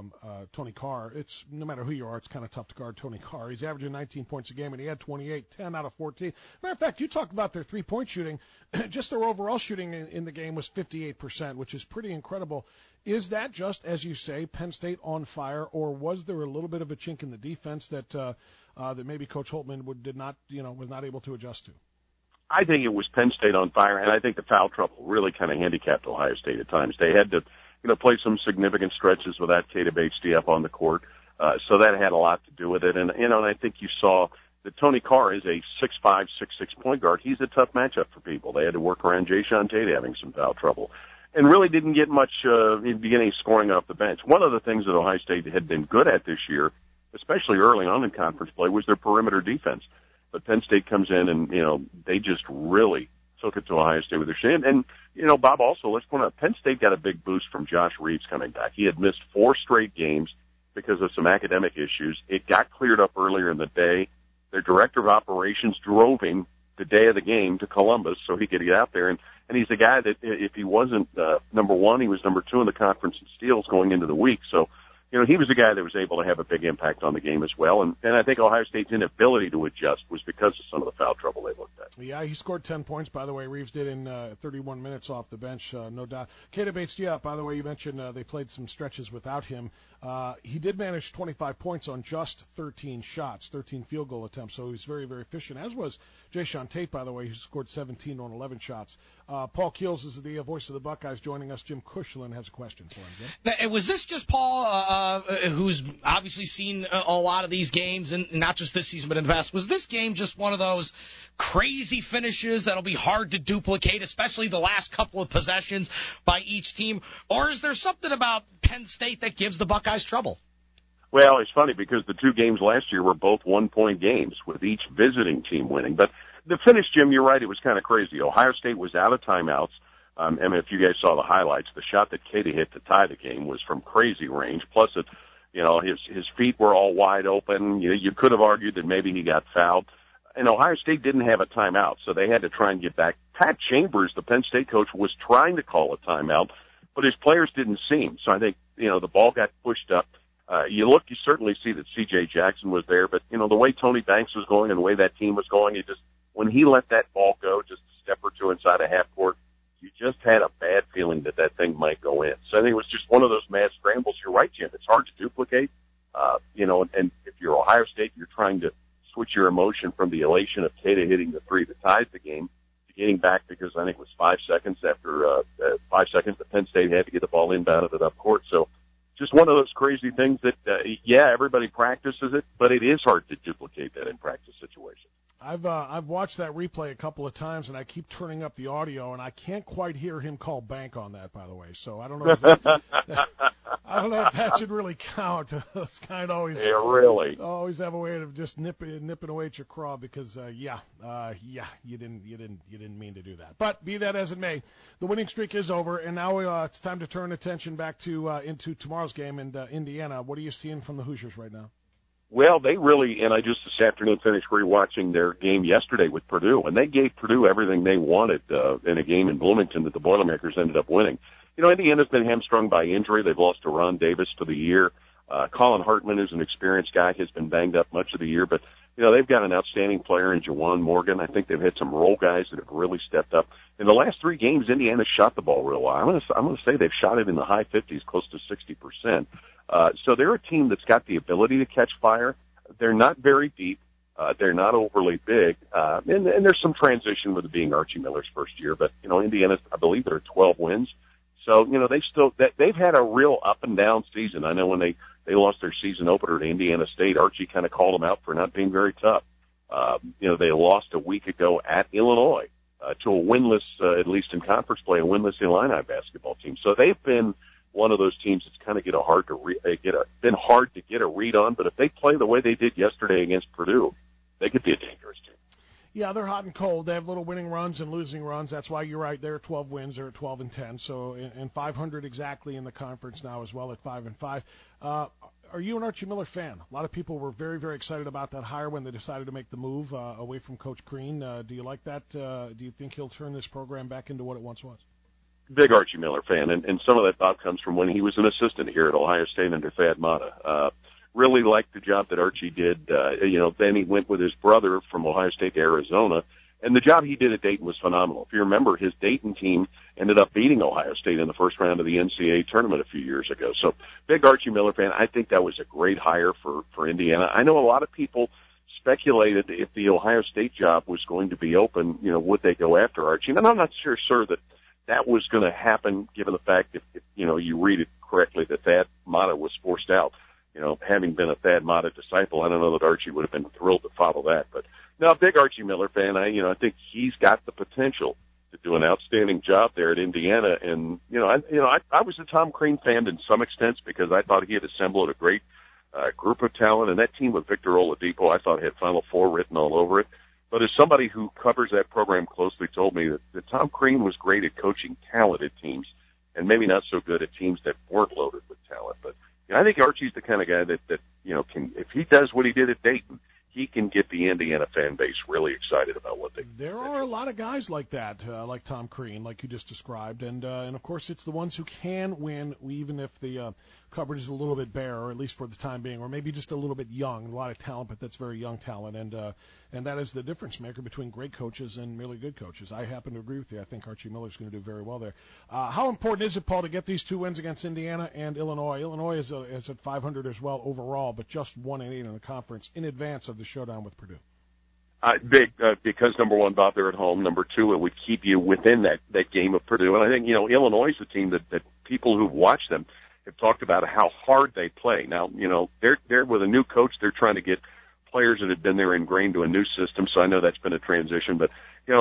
Tony Carr. It's no matter who you are, it's kind of tough to guard Tony Carr. He's averaging 19 points a game, and he had 28, 10 out of 14. Matter of fact, you talked about their three-point shooting. Just their overall shooting in the game was 58%, which is pretty incredible. Is that just, as you say, Penn State on fire, or was there a little bit of a chink in the defense that that maybe Coach Holtman was not able to adjust to? I think it was Penn State on fire, and I think the foul trouble really kind of handicapped Ohio State at times. They had to, play some significant stretches without Keita Bates-Diop on the court, so that had a lot to do with it. And I think you saw that Tony Carr is a 6'5", 6'6" point guard. He's a tough matchup for people. They had to work around Jayshawn Tate having some foul trouble, and really didn't get much beginning scoring off the bench. One of the things that Ohio State had been good at this year, especially early on in conference play, was their perimeter defense. But Penn State comes in and, they just really took it to Ohio State with their shin. And, Bob, also, let's point out, Penn State got a big boost from Josh Reeves coming back. He had missed 4 straight games because of some academic issues. It got cleared up earlier in the day. Their director of operations drove him the day of the game to Columbus so he could get out there. And he's a guy that if he wasn't number 1, he was number 2 in the conference in steals going into the week. So, he was a guy that was able to have a big impact on the game as well. And I think Ohio State's inability to adjust was because of some of the foul trouble they looked at. Yeah, he scored 10 points, by the way. Reeves did in 31 minutes off the bench, no doubt. Keita Bates-Diop, by the way, you mentioned they played some stretches without him. He did manage 25 points on just 13 shots, 13 field goal attempts, so he was very, very efficient, as was Jayshawn Tate, by the way, who scored 17 on 11 shots. Paul Keels is the voice of the Buckeyes joining us. Jim Cushlan has a question for him. Jim? Now, was this just Paul, who's obviously seen a lot of these games, and not just this season but in the past, was this game just one of those crazy finishes that'll be hard to duplicate, especially the last couple of possessions by each team? Or is there something about Penn State that gives the Buckeyes trouble? Well, it's funny because the 2 games last year were both 1-point games with each visiting team winning. But the finish, Jim, you're right, it was kind of crazy. Ohio State was out of timeouts. If you guys saw the highlights, the shot that Keita hit to tie the game was from crazy range. Plus, his feet were all wide open. You could have argued that maybe he got fouled. And Ohio State didn't have a timeout, so they had to try and get back. Pat Chambers, the Penn State coach, was trying to call a timeout, but his players didn't see him. So I think, the ball got pushed up. You certainly see that C.J. Jackson was there, but, the way Tony Banks was going and the way that team was going, when he let that ball go just a step or 2 inside a half court, you just had a bad feeling that thing might go in. So I think it was just one of those mad scrambles. You're right, Jim. It's hard to duplicate. And if you're Ohio State, you're trying to switch your emotion from the elation of Keita hitting the 3 that ties the game to getting back because I think it was 5 seconds after 5 seconds that Penn State had to get the ball inbounded at up court. So just one of those crazy things that, everybody practices it, but it is hard to duplicate that in practice situations. I've watched that replay a couple of times, and I keep turning up the audio, and I can't quite hear him call bank on that, by the way. So I don't know if that should really count. It's kind of always always have a way of just nipping away at your craw because you didn't mean to do that. But be that as it may, the winning streak is over, and now it's time to turn attention back to into tomorrow's game in Indiana. What are you seeing from the Hoosiers right now? Well, they really, and I just this afternoon finished rewatching their game yesterday with Purdue, and they gave Purdue everything they wanted in a game in Bloomington that the Boilermakers ended up winning. Indiana's been hamstrung by injury. They've lost to Ron Davis for the year. Colin Hartman, who's an experienced guy, has been banged up much of the year, but they've got an outstanding player in Juwan Morgan. I think they've had some role guys that have really stepped up. In the last 3 games, Indiana shot the ball real well. I'm going to say they've shot it in the high 50s, close to 60%. So they're a team that's got the ability to catch fire. They're not very deep. They're not overly big. And there's some transition with it being Archie Miller's first year. But, Indiana, I believe there are 12 wins. So, they've had a real up and down season. I know when they lost their season opener to Indiana State, Archie kind of called them out for not being very tough. They lost a week ago at Illinois to a winless, at least in conference play, a winless Illini basketball team. So they've been one of those teams that's kind of been hard to get a read on. But if they play the way they did yesterday against Purdue, they could be a dangerous team. Yeah, they're hot and cold. They have little winning runs and losing runs. That's why you're right. They're 12 wins. They're at 12-10. So, and 500 exactly in the conference now as well at 5-5. are you an Archie Miller fan? A lot of people were very, very excited about that hire when they decided to make the move away from Coach Crean. Do you like that? Do you think he'll turn this program back into what it once was? Big Archie Miller fan, and some of that, Bob, comes from when he was an assistant here at Ohio State under Thad Matta. Really liked the job that Archie did. Then he went with his brother from Ohio State to Arizona, and the job he did at Dayton was phenomenal. If you remember, his Dayton team ended up beating Ohio State in the first round of the NCAA tournament a few years ago. So, big Archie Miller fan. I think that was a great hire for Indiana. I know a lot of people speculated if the Ohio State job was going to be open, would they go after Archie? And I'm not sure that was going to happen, given the fact that, you read it correctly, that Thad Matta was forced out. Having been a Thad Matta disciple, I don't know that Archie would have been thrilled to follow that. But no, big Archie Miller fan. I think he's got the potential to do an outstanding job there at Indiana. And, I was a Tom Crean fan in some extent because I thought he had assembled a great group of talent. And that team with Victor Oladipo, I thought had Final Four written all over it. But as somebody who covers that program closely told me that Tom Crean was great at coaching talented teams and maybe not so good at teams that weren't loaded with talent. But I think Archie's the kind of guy that can, if he does what he did at Dayton, he can get the Indiana fan base really excited about what they. There are a lot of guys like that, like Tom Crean, like you just described, and of course it's the ones who can win, even if the cupboard is a little bit bare, or at least for the time being, or maybe just a little bit young. A lot of talent, but that's very young talent, and that is the difference maker between great coaches and really good coaches. I happen to agree with you. I think Archie Miller's going to do very well there. How important is it, Paul, to get these two wins against Indiana and Illinois? Illinois is at 500 as well overall, but just 1-8 in the conference in advance of the showdown with Purdue. Big, because number one, Bob, they're at home. Number two, it would keep you within that game of Purdue. And I think, Illinois is a team that people who've watched them have talked about how hard they play. Now, they're with a new coach. They're trying to get players that have been there ingrained to a new system. So I know that's been a transition, but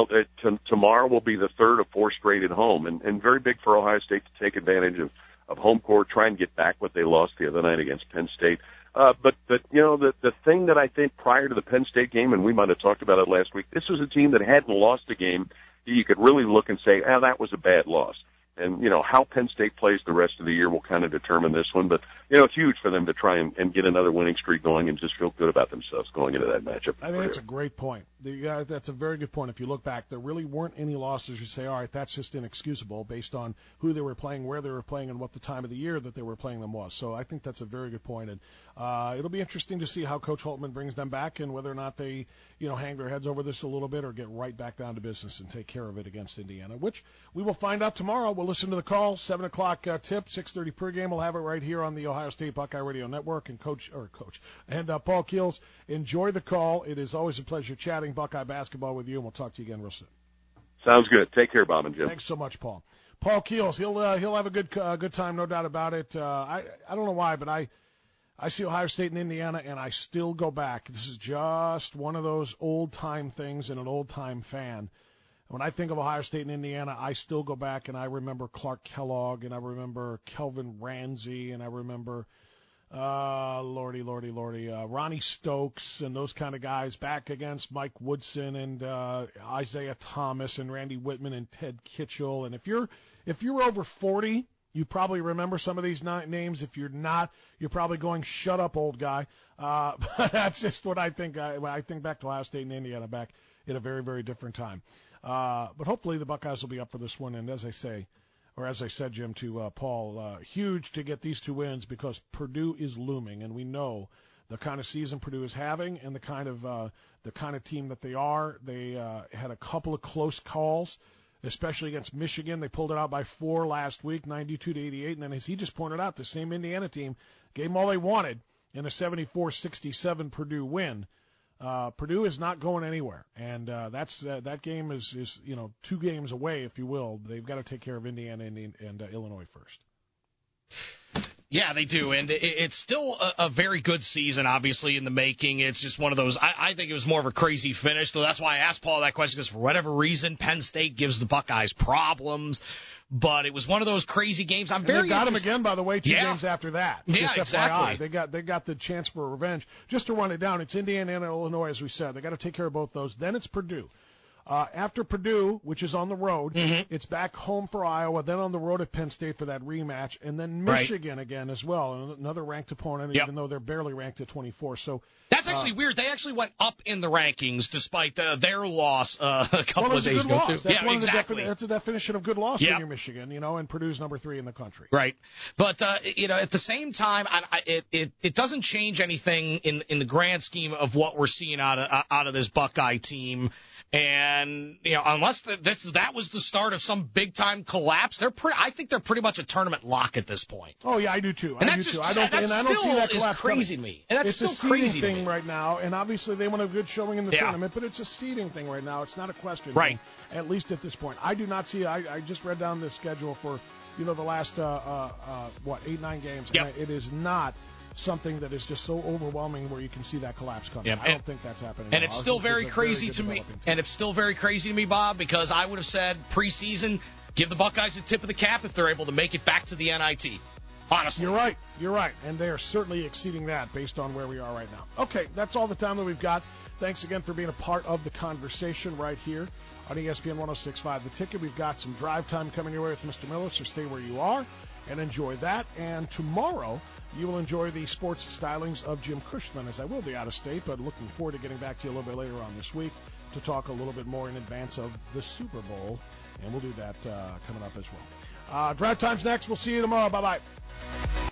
tomorrow will be the third of four straight at home, and very big for Ohio State to take advantage of home court, try and get back what they lost the other night against Penn State. But the thing that I think prior to the Penn State game, and we might have talked about it last week, this was a team that hadn't lost a game that you could really look and say, that was a bad loss. And, how Penn State plays the rest of the year will kind of determine this one. But, it's huge for them to try and get another winning streak going and just feel good about themselves going into that matchup. I think that's a great point. That's a very good point. If you look back, there really weren't any losses. You say, all right, that's just inexcusable based on who they were playing, where they were playing, and what the time of the year that they were playing them was. So I think that's a very good point. And it'll be interesting to see how Coach Holtman brings them back and whether or not they, hang their heads over this a little bit or get right back down to business and take care of it against Indiana, which we will find out tomorrow. We'll listen to the call, 7 o'clock tip, 6:30 pregame. We'll have it right here on the Ohio State Buckeye Radio Network. And Paul Keels, enjoy the call. It is always a pleasure chatting Buckeye basketball with you, and we'll talk to you again real soon. Sounds good. Take care, Bob and Jim. Thanks so much, Paul. Paul Keels, he'll have a good time, no doubt about it. I don't know why, but I see Ohio State and Indiana, and I still go back. This is just one of those old-time things and an old-time fan. When I think of Ohio State and Indiana, I still go back, and I remember Clark Kellogg, and I remember Kelvin Ramsey, and I remember Ronnie Stokes and those kind of guys back against Mike Woodson and Isaiah Thomas and Randy Whitman and Ted Kitchell. And if you're over 40, you probably remember some of these names. If you're not, you're probably going, shut up, old guy. But that's just what I think. I think back to Ohio State and Indiana back in a very, very different time. But hopefully the Buckeyes will be up for this one. And as I said, Jim, to Paul, huge to get these two wins because Purdue is looming, and we know the kind of season Purdue is having and the kind of team that they are. They had a couple of close calls, especially against Michigan. They pulled it out by 4 last week, 92-88, and then as he just pointed out, the same Indiana team gave them all they wanted in a 74-67 Purdue win. Purdue is not going anywhere, and that game is 2 games away, if you will. They've got to take care of Indiana and Illinois first. Yeah, they do, and it's still a very good season, obviously, in the making. It's just one of those, I think it was more of a crazy finish, so that's why I asked Paul that question, because for whatever reason, Penn State gives the Buckeyes problems. But it was one of those crazy games. They got him again, by the way, 2 games after that. Yeah, just exactly. FYI. They got the chance for revenge. Just to run it down, it's Indiana and Illinois, as we said. They got to take care of both those. Then it's Purdue. After Purdue, which is on the road, it's back home for Iowa, then on the road at Penn State for that rematch, and then Michigan again as well, another ranked opponent, even though they're barely ranked at 24. So that's actually weird. They actually went up in the rankings despite their loss a couple of days ago, too. That's exactly. That's a definition of good loss when you're Michigan, and Purdue's number 3 in the country. Right. But, at the same time, it doesn't change anything in the grand scheme of what we're seeing out of this Buckeye team. And, unless that was the start of some big-time collapse, I think they're pretty much a tournament lock at this point. Oh, yeah, I do, too. And I don't see that collapse crazy to me. And that's still crazy to me. It's a seeding thing right now, and obviously they want a good showing in the tournament, but it's a seeding thing right now. It's not a question. Right. At least at this point. I do not see – I just read down the schedule for, the last, 8-9 games, and it is not – something that is just so overwhelming where you can see that collapse coming. I don't think that's happening. And it's still very crazy to me. And it's still very crazy to me, Bob, because I would have said preseason, give the Buckeyes a tip of the cap if they're able to make it back to the NIT. Honestly. You're right. And they are certainly exceeding that based on where we are right now. Okay, that's all the time that we've got. Thanks again for being a part of the conversation right here on ESPN 106.5 The Ticket. We've got some drive time coming your way with Mr. Miller, so stay where you are and enjoy that. And tomorrow, you will enjoy the sports stylings of Jim Cushman, as I will be out of state, but looking forward to getting back to you a little bit later on this week to talk a little bit more in advance of the Super Bowl, and we'll do that coming up as well. Drive time's next. We'll see you tomorrow. Bye-bye.